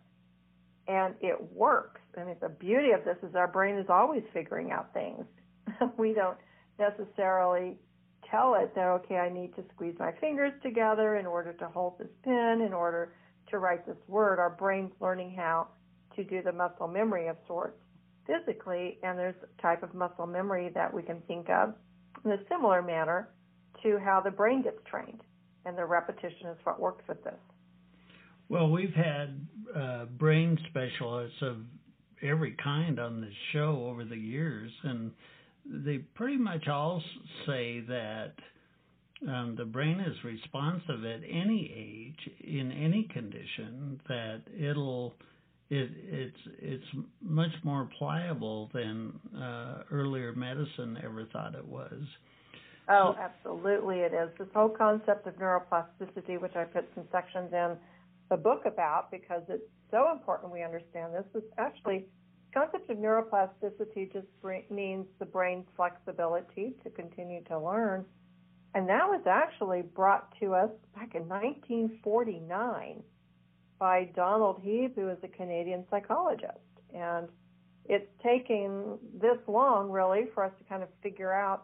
And it works. And the beauty of this is our brain is always figuring out things. We don't necessarily tell it that, okay, I need to squeeze my fingers together in order to hold this pen, in order to write this word. Our brain's learning how to do the muscle memory of sorts physically, and there's a type of muscle memory that we can think of in a similar manner to how the brain gets trained, and the repetition is what works with this. Well, we've had uh, brain specialists of every kind on this show over the years, and they pretty much all say that um, the brain is responsive at any age, in any condition, that it'll it, it's it's much more pliable than uh, earlier medicine ever thought it was. Oh, absolutely it is. This whole concept of neuroplasticity, which I put some sections in the book about because it's so important we understand this, is actually the concept of neuroplasticity just bring, means the brain's flexibility to continue to learn. And that was actually brought to us back in nineteen forty-nine by Donald Heeb, who is a Canadian psychologist. And it's taken this long, really, for us to kind of figure out,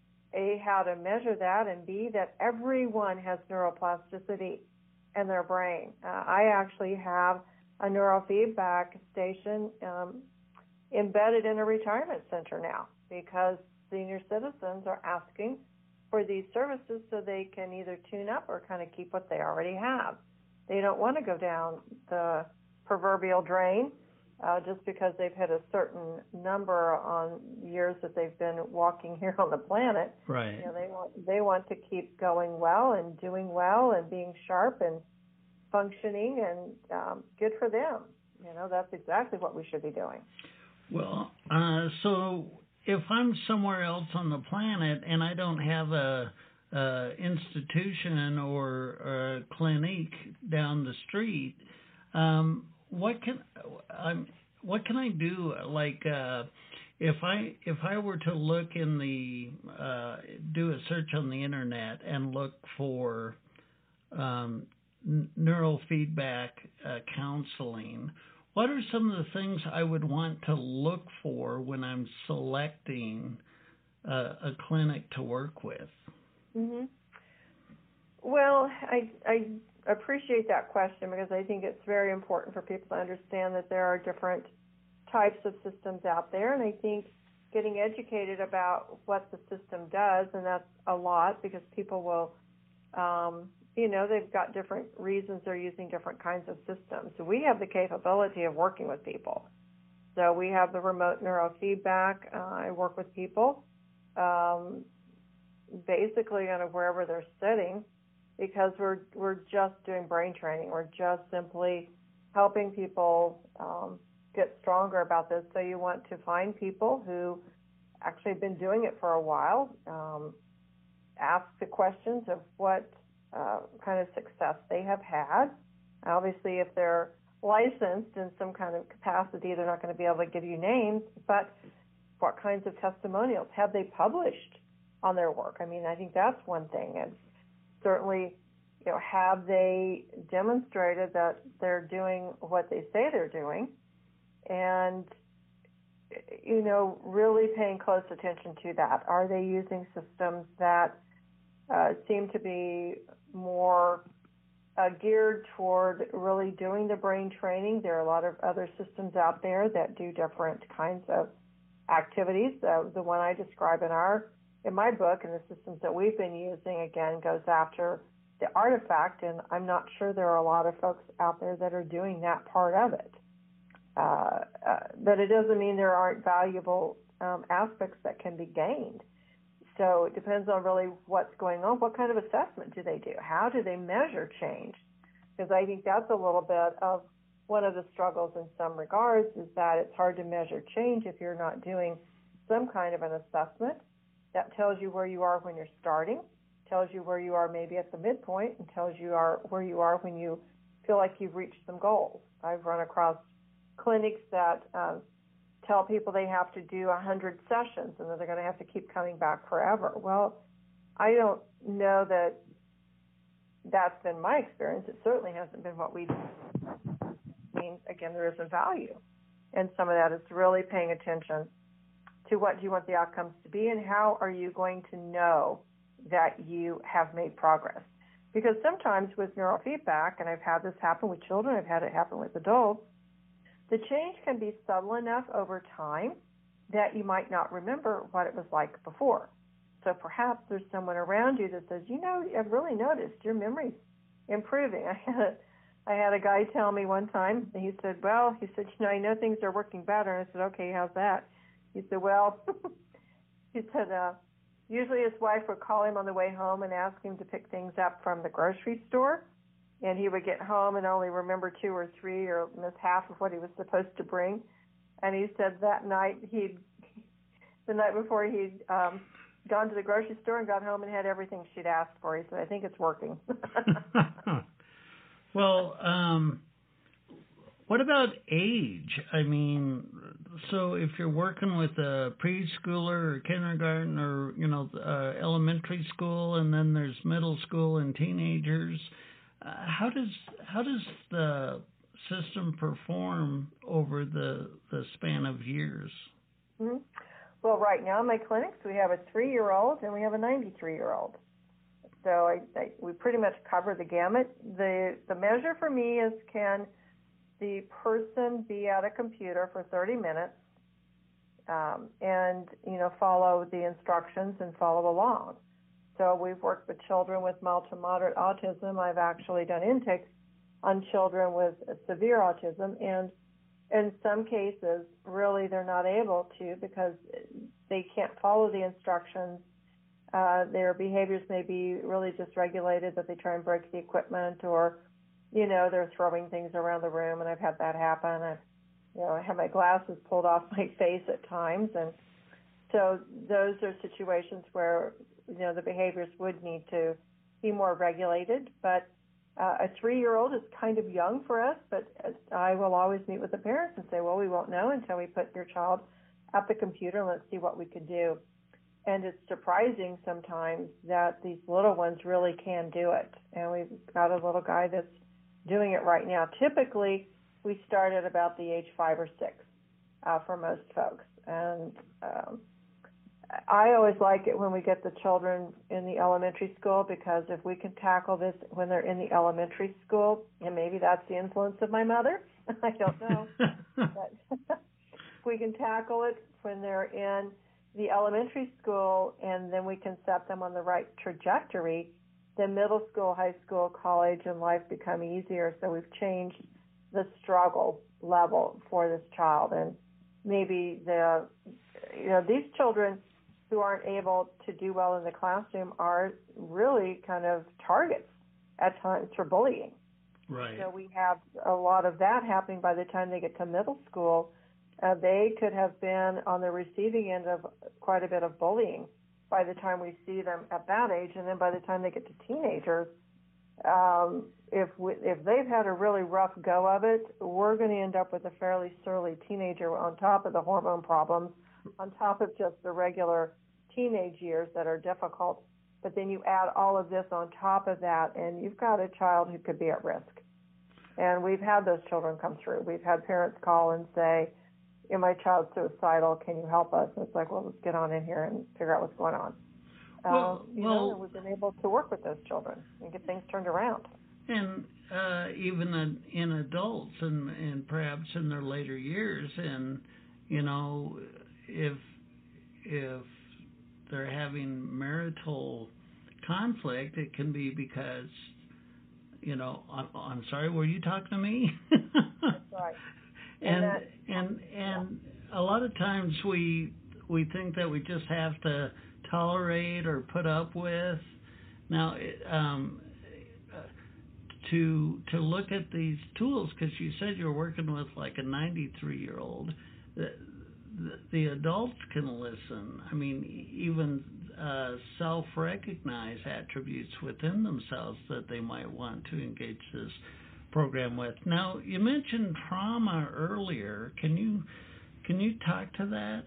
A, how to measure that, and B, that everyone has neuroplasticity in their brain. Uh, I actually have a neurofeedback station um, embedded in a retirement center now because senior citizens are asking for these services so they can either tune up or kind of keep what they already have. They don't want to go down the proverbial drain uh, just because they've hit a certain number on years that they've been walking here on the planet. Right. You know, they want they want to keep going well and doing well and being sharp and functioning, and um, good for them. You know, that's exactly what we should be doing. Well, uh, so if I'm somewhere else on the planet and I don't have a, a institution or a clinic down the street, um, what can um, what can I do? Like, uh, if I if I were to look in the uh, do a search on the internet and look for um, n- neurofeedback uh, counseling, what are some of the things I would want to look for when I'm selecting uh, a clinic to work with? Mm-hmm. Well, I, I appreciate that question because I think it's very important for people to understand that there are different types of systems out there, and I think getting educated about what the system does, and that's a lot because people will, um, you know, they've got different reasons they're using different kinds of systems. So we have the capability of working with people. So we have the remote neurofeedback. Uh, I work with people um, basically kind of wherever they're sitting because we're we're just doing brain training. We're just simply helping people um, get stronger about this. So you want to find people who actually have been doing it for a while, um, ask the questions of what uh, kind of success they have had. Obviously, if they're licensed in some kind of capacity, they're not going to be able to give you names, but what kinds of testimonials have they published on their work? I mean, I think that's one thing. And certainly, you know, have they demonstrated that they're doing what they say they're doing? And, you know, really paying close attention to that. Are they using systems that uh, seem to be more uh, geared toward really doing the brain training? There are a lot of other systems out there that do different kinds of activities. Uh, the one I describe in our in my book and the systems that we've been using, again, goes after the artifact, and I'm not sure there are a lot of folks out there that are doing that part of it. Uh, uh, but it doesn't mean there aren't valuable um, aspects that can be gained. So it depends on really what's going on. What kind of assessment do they do? How do they measure change? Because I think that's a little bit of one of the struggles in some regards is that it's hard to measure change if you're not doing some kind of an assessment that tells you where you are when you're starting, tells you where you are maybe at the midpoint, and tells you are where you are when you feel like you've reached some goals. I've run across clinics that um, tell people they have to do one hundred sessions and that they're going to have to keep coming back forever. Well, I don't know that that's been my experience. It certainly hasn't been what we do. I mean, again, there is a value. And some of that is really paying attention to what do you want the outcomes to be and how are you going to know that you have made progress. Because sometimes with neurofeedback, and I've had this happen with children, I've had it happen with adults, the change can be subtle enough over time that you might not remember what it was like before. So perhaps there's someone around you that says, you know, I've really noticed your memory's improving. I had a, I had a guy tell me one time, and he said, well, he said, you know, I know things are working better. And I said, okay, how's that? He said, well, he said, uh, usually his wife would call him on the way home and ask him to pick things up from the grocery store. And he would get home and only remember two or three or miss half of what he was supposed to bring. And he said that night he'd, the night before he'd um, gone to the grocery store and got home and had everything she'd asked for. He said, I think it's working. Well, um, what about age? I mean, so if you're working with a preschooler or kindergarten or, you know, uh, elementary school, and then there's middle school and teenagers, uh, how does how does the system perform over the, the span of years? Mm-hmm. Well, right now in my clinics, we have a three-year-old and we have a ninety-three-year-old. So I, I, we pretty much cover the gamut. The the measure for me is, can the person be at a computer for thirty minutes um, and, you know, follow the instructions and follow along. So we've worked with children with mild to moderate autism. I've actually done intakes on children with severe autism, and in some cases, really, they're not able to because they can't follow the instructions. Uh, their behaviors may be really dysregulated, that they try and break the equipment, or you know, they're throwing things around the room, and I've had that happen. I've, you know, I have my glasses pulled off my face at times, and so those are situations where, you know, the behaviors would need to be more regulated. But uh, a three-year-old is kind of young for us, but I will always meet with the parents and say, well, we won't know until we put your child at the computer and let's see what we can do. And it's surprising sometimes that these little ones really can do it. And we've got a little guy that's doing it right now. Typically, we start at about the age five or six uh, for most folks. And um, I always like it when we get the children in the elementary school, because if we can tackle this when they're in the elementary school, and maybe that's the influence of my mother, I don't know, but if we can tackle it when they're in the elementary school and then we can set them on the right trajectory, then middle school, high school, college, and life become easier. So we've changed the struggle level for this child. And maybe the, you know, these children who aren't able to do well in the classroom are really kind of targets at times for bullying. Right. So we have a lot of that happening by the time they get to middle school. Uh, they could have been on the receiving end of quite a bit of bullying by the time we see them at that age. And then by the time they get to teenagers, um, if we, if they've had a really rough go of it, we're going to end up with a fairly surly teenager on top of the hormone problems, on top of just the regular teenage years that are difficult. But then you add all of this on top of that, and you've got a child who could be at risk. And we've had those children come through. We've had parents call and say, you know, my child's suicidal, can you help us? And it's like, well, let's get on in here and figure out what's going on. Well, um, you well, know, and we've been able to work with those children and get things turned around. And uh, even in, in adults and, and perhaps in their later years, and, you know, if if they're having marital conflict, it can be because, you know, I'm, I'm sorry, were you talking to me? That's right. And and that, and, and a lot of times we we think that we just have to tolerate or put up with. Now, um, to to look at these tools, because you said you're working with like a ninety-three-year-old, the, the, the adults can listen. I mean, even uh, self-recognize attributes within themselves that they might want to engage this program with. Now, you mentioned trauma earlier. Can you can you talk to that?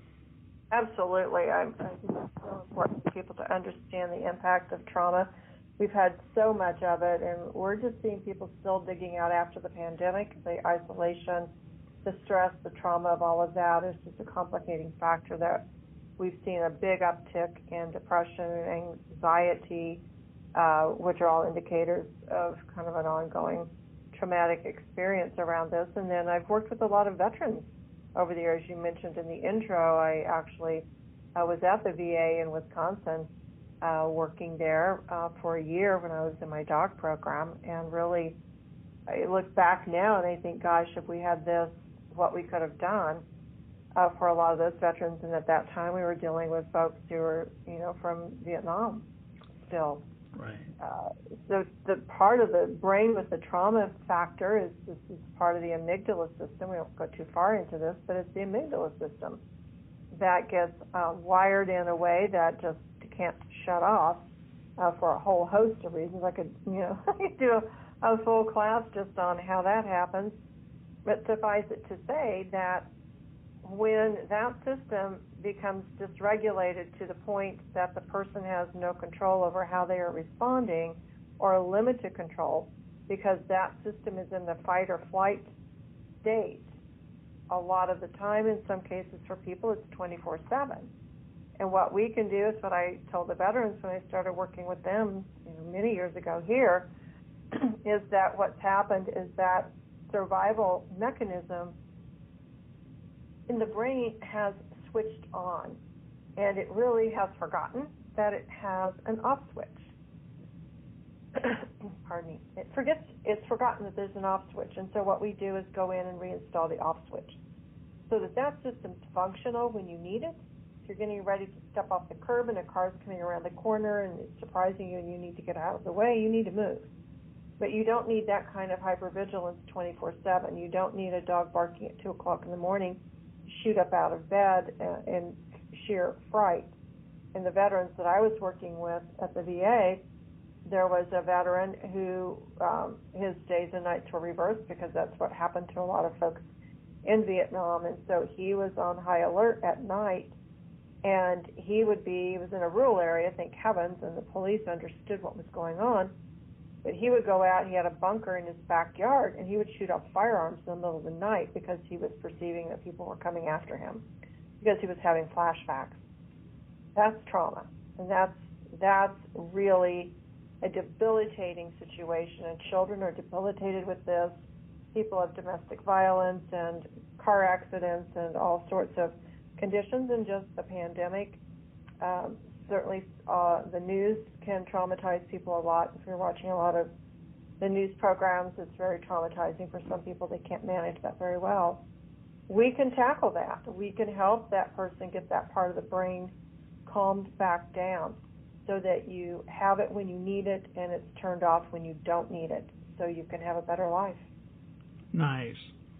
Absolutely. I, I think it's so important for people to understand the impact of trauma. We've had so much of it, and we're just seeing people still digging out after the pandemic. The isolation, the stress, the trauma of all of that is just a complicating factor that we've seen a big uptick in depression and anxiety, uh, which are all indicators of kind of an ongoing traumatic experience around this. And then I've worked with a lot of veterans over the years. You mentioned in the intro, I actually uh, was at the V A in Wisconsin, uh, working there uh, for a year when I was in my dog program. And really, I look back now and I think, gosh, if we had this, what we could have done uh, for a lot of those veterans. And at that time, we were dealing with folks who were, you know, from Vietnam still. Right. Uh, so the part of the brain with the trauma factor is this is part of the amygdala system. We won't go too far into this, but it's the amygdala system that gets uh, wired in a way that just can't shut off uh, for a whole host of reasons. I could, you know, I could do a, a full class just on how that happens. But suffice it to say that when that system becomes dysregulated to the point that the person has no control over how they are responding, or limited control, because that system is in the fight or flight state, a lot of the time, in some cases for people, it's twenty-four seven. And what we can do is what I told the veterans when I started working with them, you know, many years ago here, is that what's happened is that survival mechanism in the brain has switched on, and it really has forgotten that it has an off switch. Pardon me. It forgets, it's forgotten that there's an off switch, and so what we do is go in and reinstall the off switch so that that system's functional when you need it. If you're getting ready to step off the curb and a car's coming around the corner and it's surprising you and you need to get out of the way, you need to move. But you don't need that kind of hypervigilance twenty-four seven. You don't need a dog barking at two o'clock in the morning to shoot up out of bed in sheer fright. In the veterans that I was working with at the V A, there was a veteran who um, his days and nights were reversed because that's what happened to a lot of folks in Vietnam. And so he was on high alert at night, and he would be, he was in a rural area, thank heavens, and the police understood what was going on. But he would go out, he had a bunker in his backyard, and he would shoot off firearms in the middle of the night because he was perceiving that people were coming after him, because he was having flashbacks. That's trauma, and that's that's really a debilitating situation, and children are debilitated with this. People have domestic violence and car accidents and all sorts of conditions, and just the pandemic. Um, certainly uh, the news can traumatize people a lot. If you're watching a lot of the news programs, it's very traumatizing for some people. They can't manage that very well. We can tackle that. We can help that person get that part of the brain calmed back down so that you have it when you need it and it's turned off when you don't need it, so you can have a better life. Nice.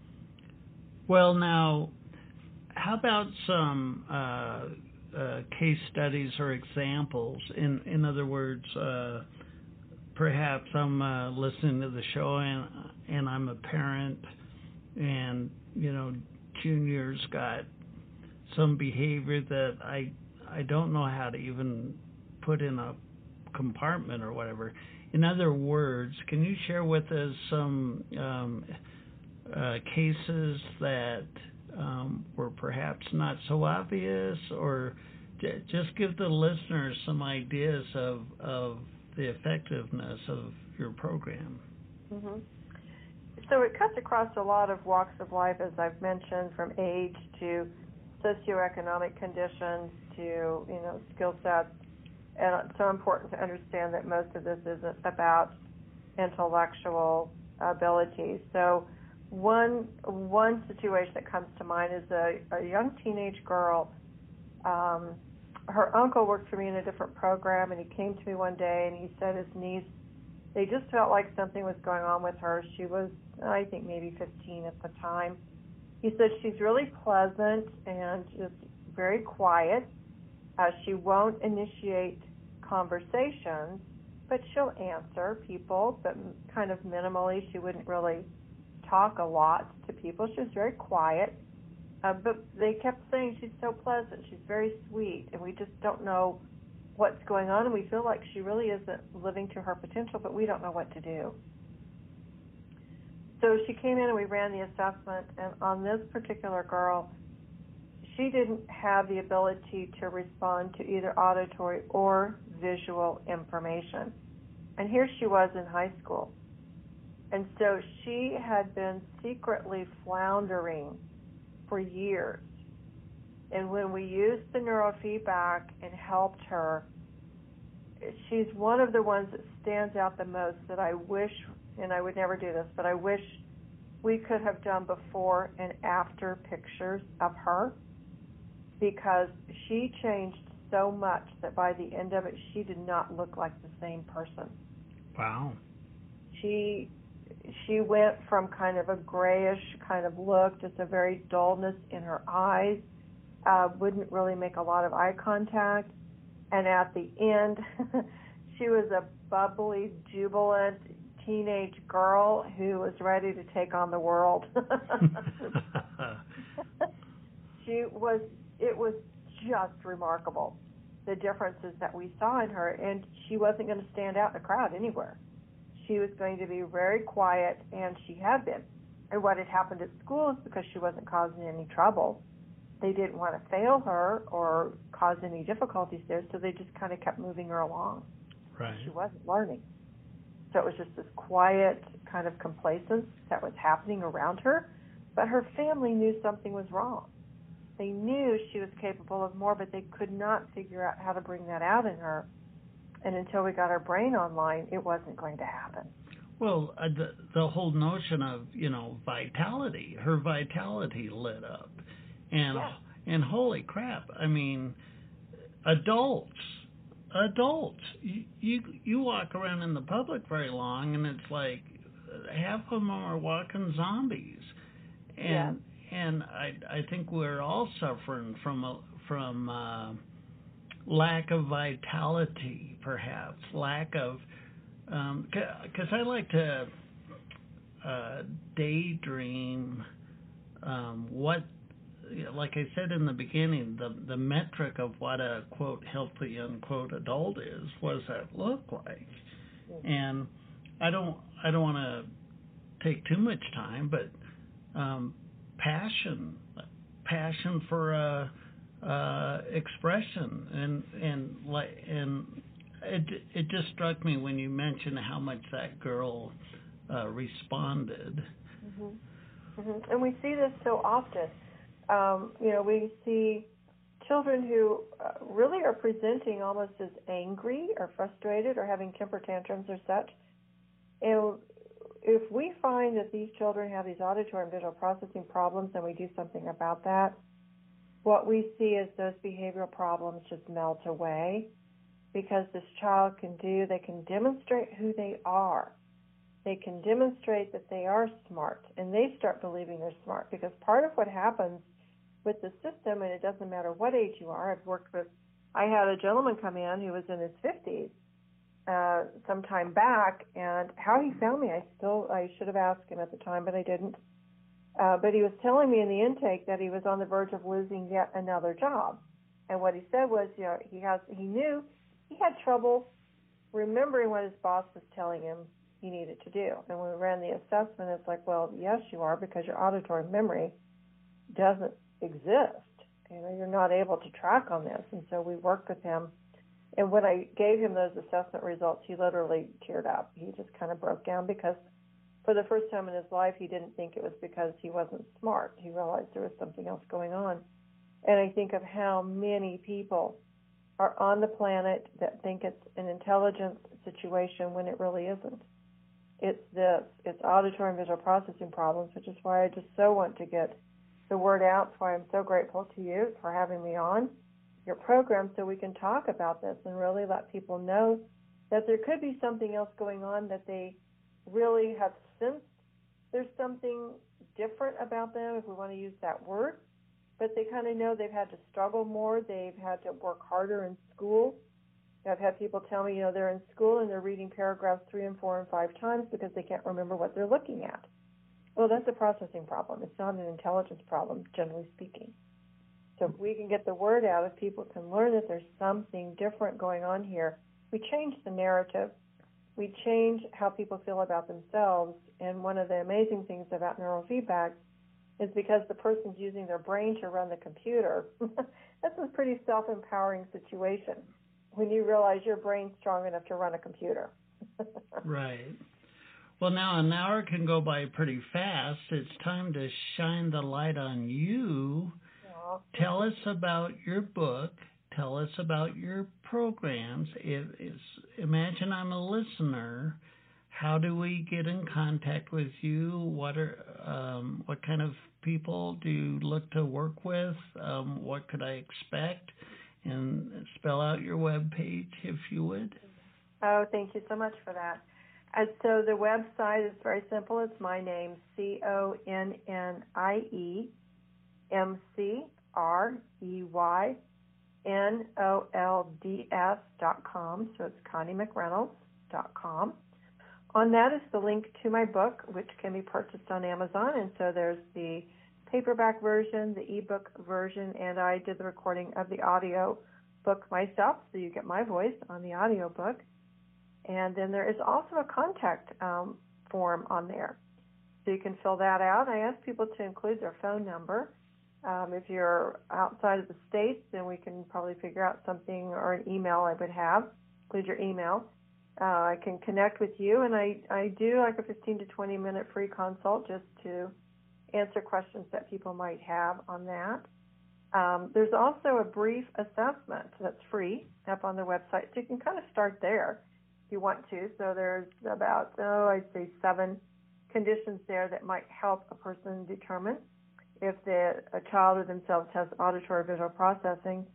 Well, now, how about some uh, uh, case studies or examples? In in other words, uh, perhaps I'm uh, listening to the show and and I'm a parent, and you know, Junior's got some behavior that I I don't know how to even put in a compartment or whatever. In other words, can you share with us some um, uh, cases that um, were perhaps not so obvious, or j- just give the listeners some ideas of, of the effectiveness of your program? Mm-hmm. So it cuts across a lot of walks of life, as I've mentioned, from age to socioeconomic conditions to, you know, skill sets. And it's so important to understand that most of this isn't about intellectual abilities. So one one situation that comes to mind is a, a young teenage girl. Um, her uncle worked for me in a different program, and he came to me one day, and he said his niece, they just felt like something was going on with her. She was, I think, maybe fifteen at the time. He said she's really pleasant and just very quiet. Uh, she won't initiate conversations, but she'll answer people, but kind of minimally. She wouldn't really talk a lot to people. She was very quiet, uh, but they kept saying she's so pleasant, she's very sweet, and we just don't know what's going on, and we feel like she really isn't living to her potential, but we don't know what to do. So she came in and we ran the assessment, and on this particular girl, she didn't have the ability to respond to either auditory or visual information. And here she was in high school. And so she had been secretly floundering for years. And when we used the neurofeedback and helped her, she's one of the ones that stands out the most that I wish, and I would never do this, but I wish we could have done before and after pictures of her, because she changed so much that by the end of it, she did not look like the same person. Wow. She she went from kind of a grayish kind of look, just a very dullness in her eyes, uh, wouldn't really make a lot of eye contact, and at the end, she was a bubbly, jubilant teenage girl who was ready to take on the world. She was, it was just remarkable, the differences that we saw in her, and she wasn't going to stand out in a crowd anywhere. She was going to be very quiet, and she had been. And what had happened at school is because she wasn't causing any trouble, they didn't want to fail her or cause any difficulties there, so they just kind of kept moving her along. Right. She wasn't learning. So it was just this quiet kind of complacence that was happening around her, but her family knew something was wrong. They knew she was capable of more, but they could not figure out how to bring that out in her. And until we got her brain online, it wasn't going to happen. Well, uh, the the whole notion of, you know, vitality, her vitality lit up. And yeah. and holy crap, I mean, adults adults. You, you you walk around in the public very long, and it's like half of them are walking zombies, and yeah. and I I think we're all suffering from a, from uh, lack of vitality, perhaps lack of because um, I like to uh, daydream um, what. Like I said in the beginning, the the metric of what a quote healthy unquote adult is, what does that look like? And I don't I don't want to take too much time, but um, passion, passion for uh, uh, expression, and and like and it it just struck me when you mentioned how much that girl uh, responded. Mm-hmm. Mm-hmm. And we see this so often. Um, you know, we see children who uh, really are presenting almost as angry or frustrated or having temper tantrums or such. And if we find that these children have these auditory and visual processing problems and we do something about that, what we see is those behavioral problems just melt away because this child can do, they can demonstrate who they are. They can demonstrate that they are smart, and they start believing they're smart, because part of what happens with the system, and it doesn't matter what age you are. I've worked with, I had a gentleman come in who was in his fifties uh, some time back, and how he found me, I still, I should have asked him at the time, but I didn't. Uh, but he was telling me in the intake that he was on the verge of losing yet another job. And what he said was, you know, he has, he knew he had trouble remembering what his boss was telling him he needed to do. And when we ran the assessment, it's like, well, yes, you are, because your auditory memory doesn't exist. You know, you're not able to track on this. And so we worked with him. And when I gave him those assessment results, he literally teared up. He just kind of broke down, because for the first time in his life, he didn't think it was because he wasn't smart. He realized there was something else going on. And I think of how many people are on the planet that think it's an intelligence situation when it really isn't. It's this. It's auditory and visual processing problems, which is why I just so want to get the word out. That's why I'm so grateful to you for having me on your program, so we can talk about this and really let people know that there could be something else going on, that they really have sensed there's something different about them, if we want to use that word, but they kind of know they've had to struggle more, they've had to work harder in school. I've had people tell me, you know, they're in school and they're reading paragraphs three and four and five times because they can't remember what they're looking at. Well, that's a processing problem. It's not an intelligence problem, generally speaking. So if we can get the word out, if people can learn that there's something different going on here, we change the narrative. We change how people feel about themselves. And one of the amazing things about neurofeedback is because the person's using their brain to run the computer, that's a pretty self-empowering situation when you realize your brain's strong enough to run a computer. Right. Well, now an hour can go by pretty fast. It's time to shine the light on you. Aww. Tell us about your book. Tell us about your programs. If, if, imagine I'm a listener. How do we get in contact with you? What are um, what kind of people do you look to work with? Um, what could I expect? And spell out your web page, if you would. Oh, thank you so much for that. And so the website is very simple. It's my name, C O N N I E M C R E Y N O L D S dot com. So it's Connie McReynolds dot com. On that is the link to my book, which can be purchased on Amazon. And so there's the paperback version, the ebook version, and I did the recording of the audio book myself, so you get my voice on the audio book. And then there is also a contact um, form on there, so you can fill that out. I ask people to include their phone number. Um, if you're outside of the States, then we can probably figure out something, or an email I would have. Include your email. Uh, I can connect with you, and I, I do like a fifteen to twenty minute free consult just to answer questions that people might have on that. Um, there's also a brief assessment that's free up on their website, so you can kind of start there if you want to. So there's about, oh, I'd say seven conditions there that might help a person determine if the, a child or themselves has auditory visual processing.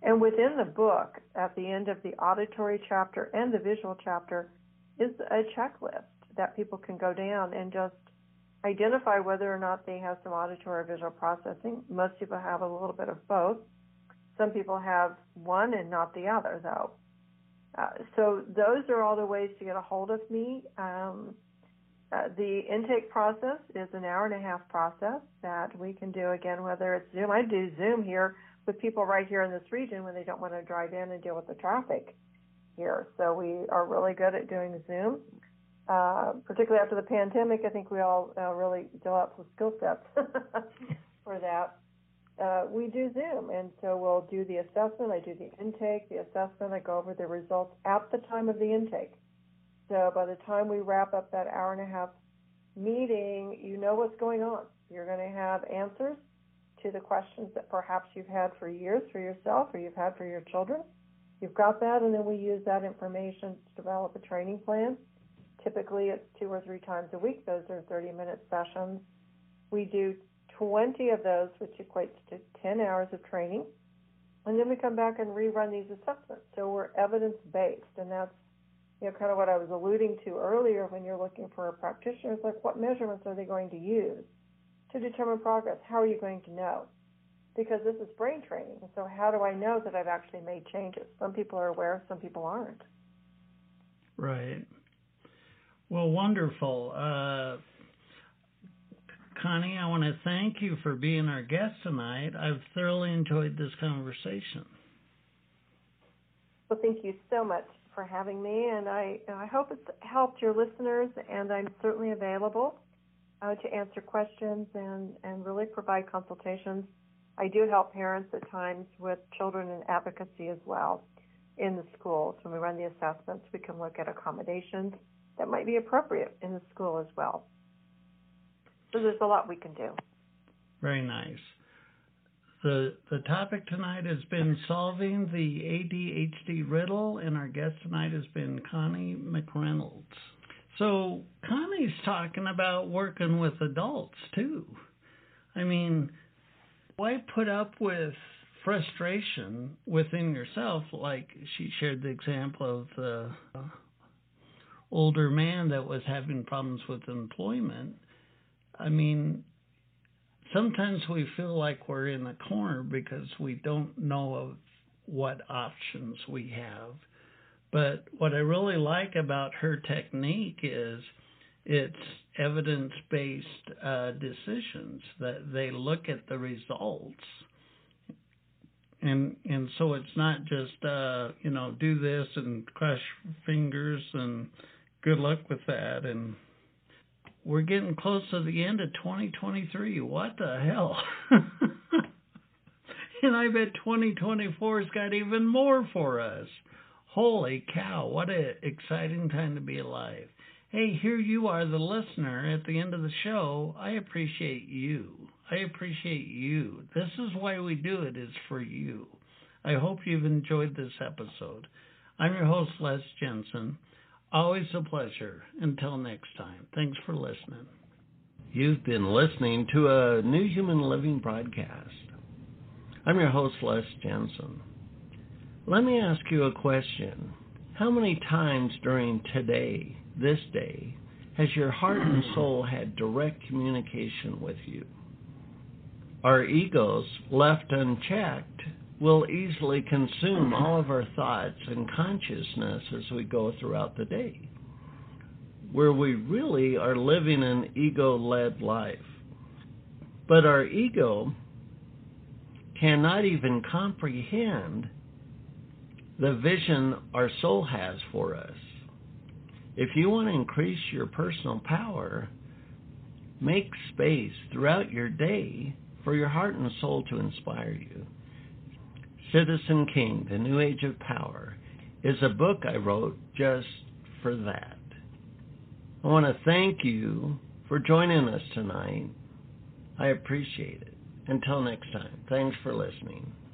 And within the book, at the end of the auditory chapter and the visual chapter, is a checklist that people can go down and just identify whether or not they have some auditory or visual processing. Most people have a little bit of both. Some people have one and not the other, though. Uh, so those are all the ways to get a hold of me. Um, uh, the intake process is an hour and a half process that we can do, again, whether it's Zoom. I do Zoom here with people right here in this region when they don't want to drive in and deal with the traffic here. So we are really good at doing Zoom. Uh, particularly after the pandemic, I think we all uh, really developed some skill sets for that. Uh, we do Zoom, and so we'll do the assessment. I do the intake, the assessment. I go over the results at the time of the intake. So by the time we wrap up that hour and a half meeting, you know what's going on. You're going to have answers to the questions that perhaps you've had for years for yourself or you've had for your children. You've got that, and then we use that information to develop a training plan. Typically, it's two or three times a week. Those are thirty-minute sessions. We do twenty of those, which equates to ten hours of training. And then we come back and rerun these assessments. So we're evidence-based, and that's you know, kind of what I was alluding to earlier when you're looking for a practitioner. It's like, what measurements are they going to use to determine progress? How are you going to know? Because this is brain training. So how do I know that I've actually made changes? Some people are aware, some people aren't. Right. Well, wonderful. Uh, Connie, I want to thank you for being our guest tonight. I've thoroughly enjoyed this conversation. Well, thank you so much for having me, and I, I hope it's helped your listeners, and I'm certainly available uh, to answer questions and, and really provide consultations. I do help parents at times with children and advocacy as well in the schools. When we run the assessments, we can look at accommodations that might be appropriate in the school as well. So there's a lot we can do. Very nice. The the topic tonight has been solving the A D H D riddle, and our guest tonight has been Connie McReynolds. So Connie's talking about working with adults, too. I mean, why put up with frustration within yourself, like she shared the example of the uh, older man that was having problems with employment. I mean, sometimes we feel like we're in a corner because we don't know of what options we have. But what I really like about her technique is it's evidence-based uh, decisions, that they look at the results. And and so it's not just, uh, you know, do this and cross fingers and good luck with that. And we're getting close to the end of twenty twenty-three. What the hell? And I bet twenty twenty-four's got even more for us. Holy cow, what an exciting time to be alive. Hey, here you are, the listener, at the end of the show. I appreciate you. I appreciate you. This is why we do it, is for you. I hope you've enjoyed this episode. I'm your host, Les Jensen. Always a pleasure. Until next time. Thanks for listening. You've been listening to a New Human Living broadcast. I'm your host, Les Jensen. Let me ask you a question. How many times during today, this day, has your heart and soul had direct communication with you? Our egos, left unchecked, will easily consume all of our thoughts and consciousness as we go throughout the day, where we really are living an ego-led life. But our ego cannot even comprehend the vision our soul has for us. If you want to increase your personal power, make space throughout your day for your heart and soul to inspire you. Citizen King, The New Age of Power, is a book I wrote just for that. I want to thank you for joining us tonight. I appreciate it. Until next time, thanks for listening.